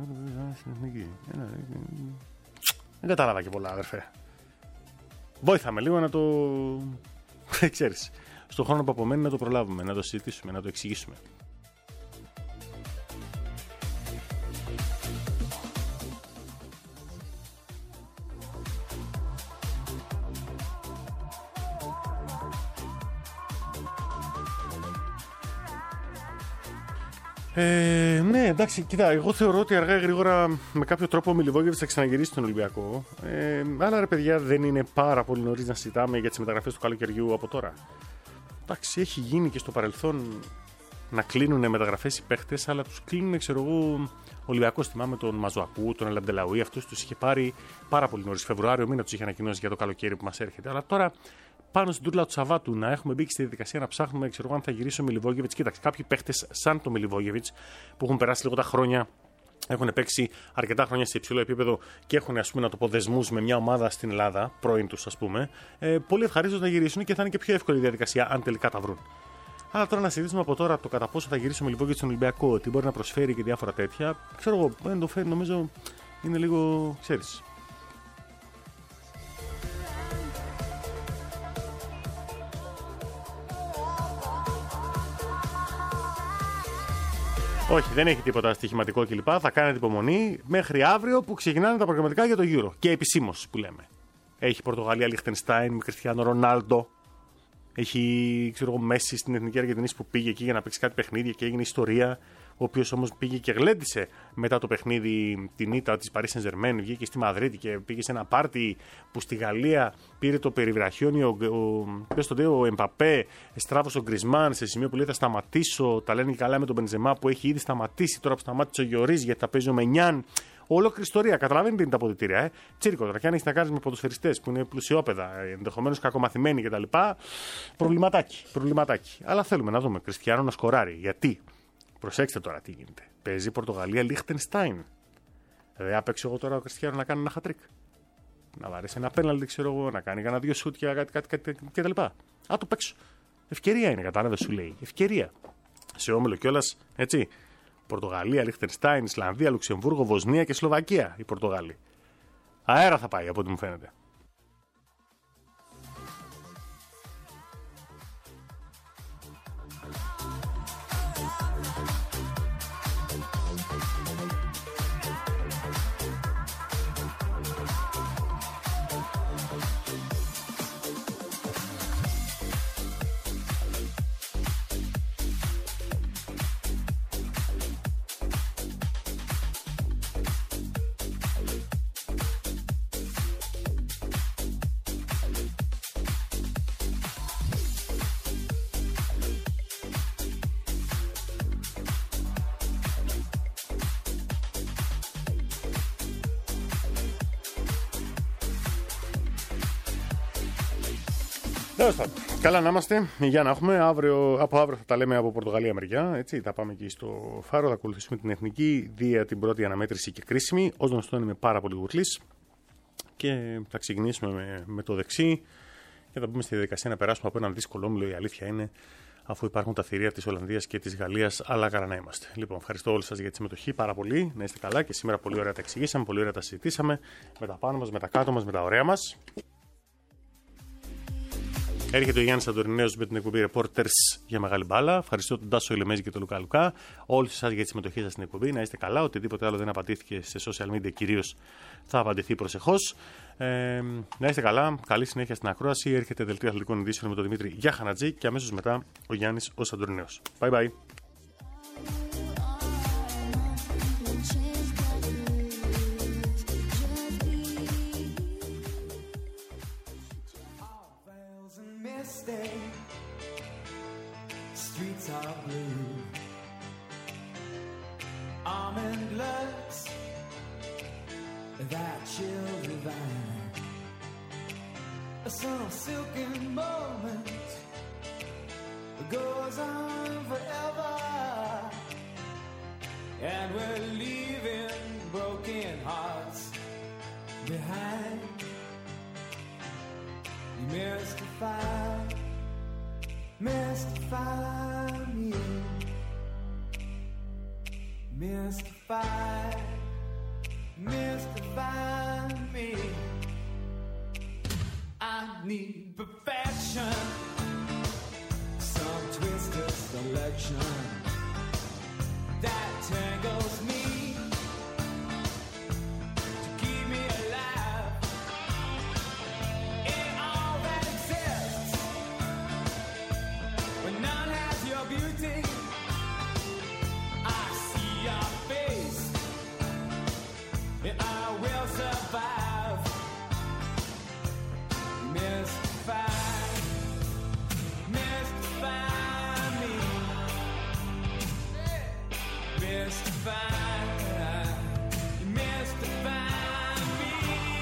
Δεν κατάλαβα και πολλά, αδερφέ. Βόηθαμε λίγο να το. Ξέρεις, στον χρόνο που απομένει να το προλάβουμε, να το συζητήσουμε, να το εξηγήσουμε. Ε, ναι, εντάξει, κοίτα, εγώ θεωρώ ότι αργά ή γρήγορα με κάποιο τρόπο ο Μιλιβόγεβιτς θα ξαναγυρίσει στον Ολυμπιακό. Ε, αλλά ρε παιδιά, δεν είναι πάρα πολύ νωρίς να συζητάμε για τις μεταγραφές του καλοκαιριού από τώρα. Εντάξει, έχει γίνει και στο παρελθόν να κλείνουν μεταγραφές οι παίχτες, αλλά τους κλείνουν, ξέρω εγώ, ο Ολυμπιακός. Θυμάμαι τον Μαζουακού, τον Ελαμπτελαουί, αυτούς τους είχε πάρει πάρα πολύ νωρίς. Φεβρουάριο μήνα τους είχε ανακοινώσει για το καλοκαίρι που μας έρχεται. Αλλά τώρα πάνω στην τούρλα του Σαββάτου να έχουμε μπει και στη διαδικασία να ψάχνουμε, ξέρω εγώ, αν θα γυρίσει ο Μιλιβόγεβιτς. Κοίταξε, κάποιοι παίχτες σαν το Μιλιβόγεβιτς που έχουν περάσει λίγο τα χρόνια, έχουν παίξει αρκετά χρόνια σε υψηλό επίπεδο και έχουν, ας πούμε, να το πω, δεσμούς με μια ομάδα στην Ελλάδα, πρώην τους, ας πούμε, ε, πολύ ευχαρίστως να γυρίσουν και θα είναι και πιο εύκολη η διαδικασία αν τελικά τα βρουν. Αλλά τώρα να συζητήσουμε από τώρα το κατά πόσο θα γυρίσει ο Μιλιβόγεβιτς στον Ολυμπιακό, τι μπορεί να προσφέρει και διάφορα τέτοια, ξέρω εγώ, δεν το φέρει, νομίζω είναι λίγο, ξέρεις. Όχι, δεν έχει τίποτα στοιχηματικό κλπ. Θα κάνετε υπομονή μέχρι αύριο που ξεκινάνε τα προγραμματικά για το Euro. Και επισήμως που λέμε. Έχει Πορτογαλία, Λιχτενστάιν με Κριστιάνο Ρονάλντο. Έχει, ξέρω εγώ, Μέση στην Εθνική Αργεντινή που πήγε εκεί για να παίξει κάτι παιχνίδια και έγινε ιστορία. Ο οποίος όμως πήγε και γλέντισε μετά το παιχνίδι την ήττα της Paris Saint-Germain. Βγήκε στη Μαδρίτη και πήγε σε ένα πάρτι που στη Γαλλία πήρε το περιβραχιόνι. Ο, ο, ο, ο Εμπαπέ στράβωσε ο Γκρισμάν σε σημείο που λέει θα σταματήσω. Τα λένε και καλά με τον Μπενζεμά που έχει ήδη σταματήσει. Τώρα που σταμάτησε ο Γιωρίς γιατί θα παίζει ο Μενιάν. Ολόκληρη ιστορία. Καταλαβαίνετε είναι τα αποδυτήρια. Ε. Τσίρκο τώρα. Και αν έχει να κάνει με ποδοσφαιριστές που είναι πλουσιόπεδα, ενδεχομένως κακομαθημένοι κτλ. Προβληματάκι, προβληματάκι. Αλλά θέλουμε να δούμε Κριστιάνο να σκοράρει. Γιατί? Προσέξτε τώρα τι γίνεται. Παίζει Πορτογαλία Λιχτενστάιν. Δεν θα παίξω εγώ τώρα ο Κριστιάνο να κάνει ένα χατρίκ. Να βαρέσει ένα πέναλτι, ξέρω εγώ, να κάνει κανένα δύο σουτ και κάτι, κάτι, κάτι κτλ. Α, το παίξω. Ευκαιρία είναι, κατάλαβε, σου λέει. Ευκαιρία. Σε όμιλο κιόλας, έτσι. Πορτογαλία, Λιχτενστάιν, Ισλανδία, Λουξεμβούργο, Βοσνία και Σλοβακία η Πορτογάλη. Αέρα θα πάει από ό,τι μου φαίνεται. Καλά να είμαστε, για να έχουμε. Αύριο, από αύριο θα τα λέμε από Πορτογαλία μεριά. Έτσι, θα πάμε εκεί στο Φάρο, θα ακολουθήσουμε την εθνική δια την πρώτη αναμέτρηση και κρίσιμη. Ως γνωστό είμαι πάρα πολύ γουρλής και θα ξεκινήσουμε με, με το δεξί και θα μπούμε στη διαδικασία να περάσουμε από έναν δύσκολο όμιλο. Η αλήθεια είναι, αφού υπάρχουν τα θηρία της Ολλανδίας και της Γαλλίας, αλλά καλά να είμαστε. Λοιπόν, ευχαριστώ όλους σας για τη συμμετοχή, πάρα πολύ. Να είστε καλά και σήμερα πολύ ωραία τα εξηγήσαμε, πολύ ωραία τα συζητήσαμε με τα πάνω μας, με τα κάτω μας, με τα ωραία μας. Έρχεται ο Γιάννης Αντορινέος με την εκπομπή Reporters για μεγάλη μπάλα. Ευχαριστώ τον Τάσο Ηλεμέζη και τον Λουκά Λουκά. Όλους εσάς για τη συμμετοχή σας στην εκπομπή. Να είστε καλά. Οτιδήποτε άλλο δεν απαντήθηκε σε social media κυρίως θα απαντηθεί προσεχώς. Ε, να είστε καλά. Καλή συνέχεια στην ακρόαση. Έρχεται δελτίο αθλητικών ειδήσεων με τον Δημήτρη Γιαχανατζή και αμέσως μετά ο Γιάννης ο Αντορινέος. Bye bye. Streets are blue, almond looks that chill divine, some silken moment goes on forever, and we're leaving broken hearts behind. Mystified Mystify me. Mystify, mystify me. I need perfection, some twisted selection that tangles me to keep me alive in all that exists. When none has your beauty, I see your face, and I will survive. Mystify, mystify me. Mystify, mystify me.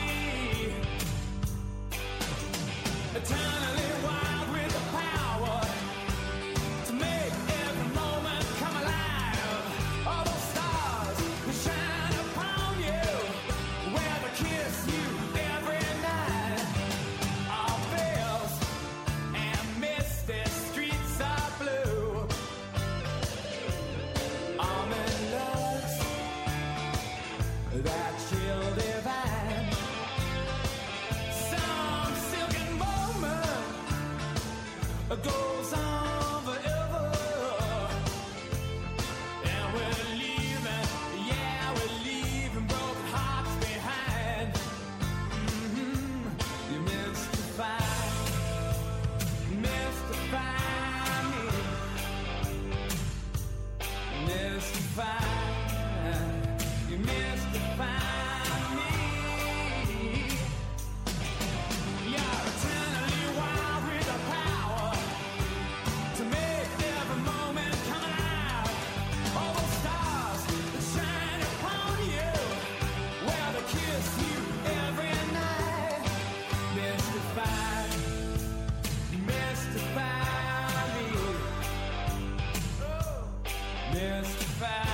Eternally wild with the power to make every moment come alive. All those stars that shine upon you, where they kiss you every night. All veils and misty streets are blue. Almond looks that chill divine. Some silken moment goes on forever. And we're leaving, yeah, we're leaving broken hearts behind. Mm-hmm. You mystify, mystify me. Mystify, you mystify me. You're eternally wild with the power to make every moment come alive. All those stars that shine upon you, where they kiss you every night. Mystify, mystify me. Mystify.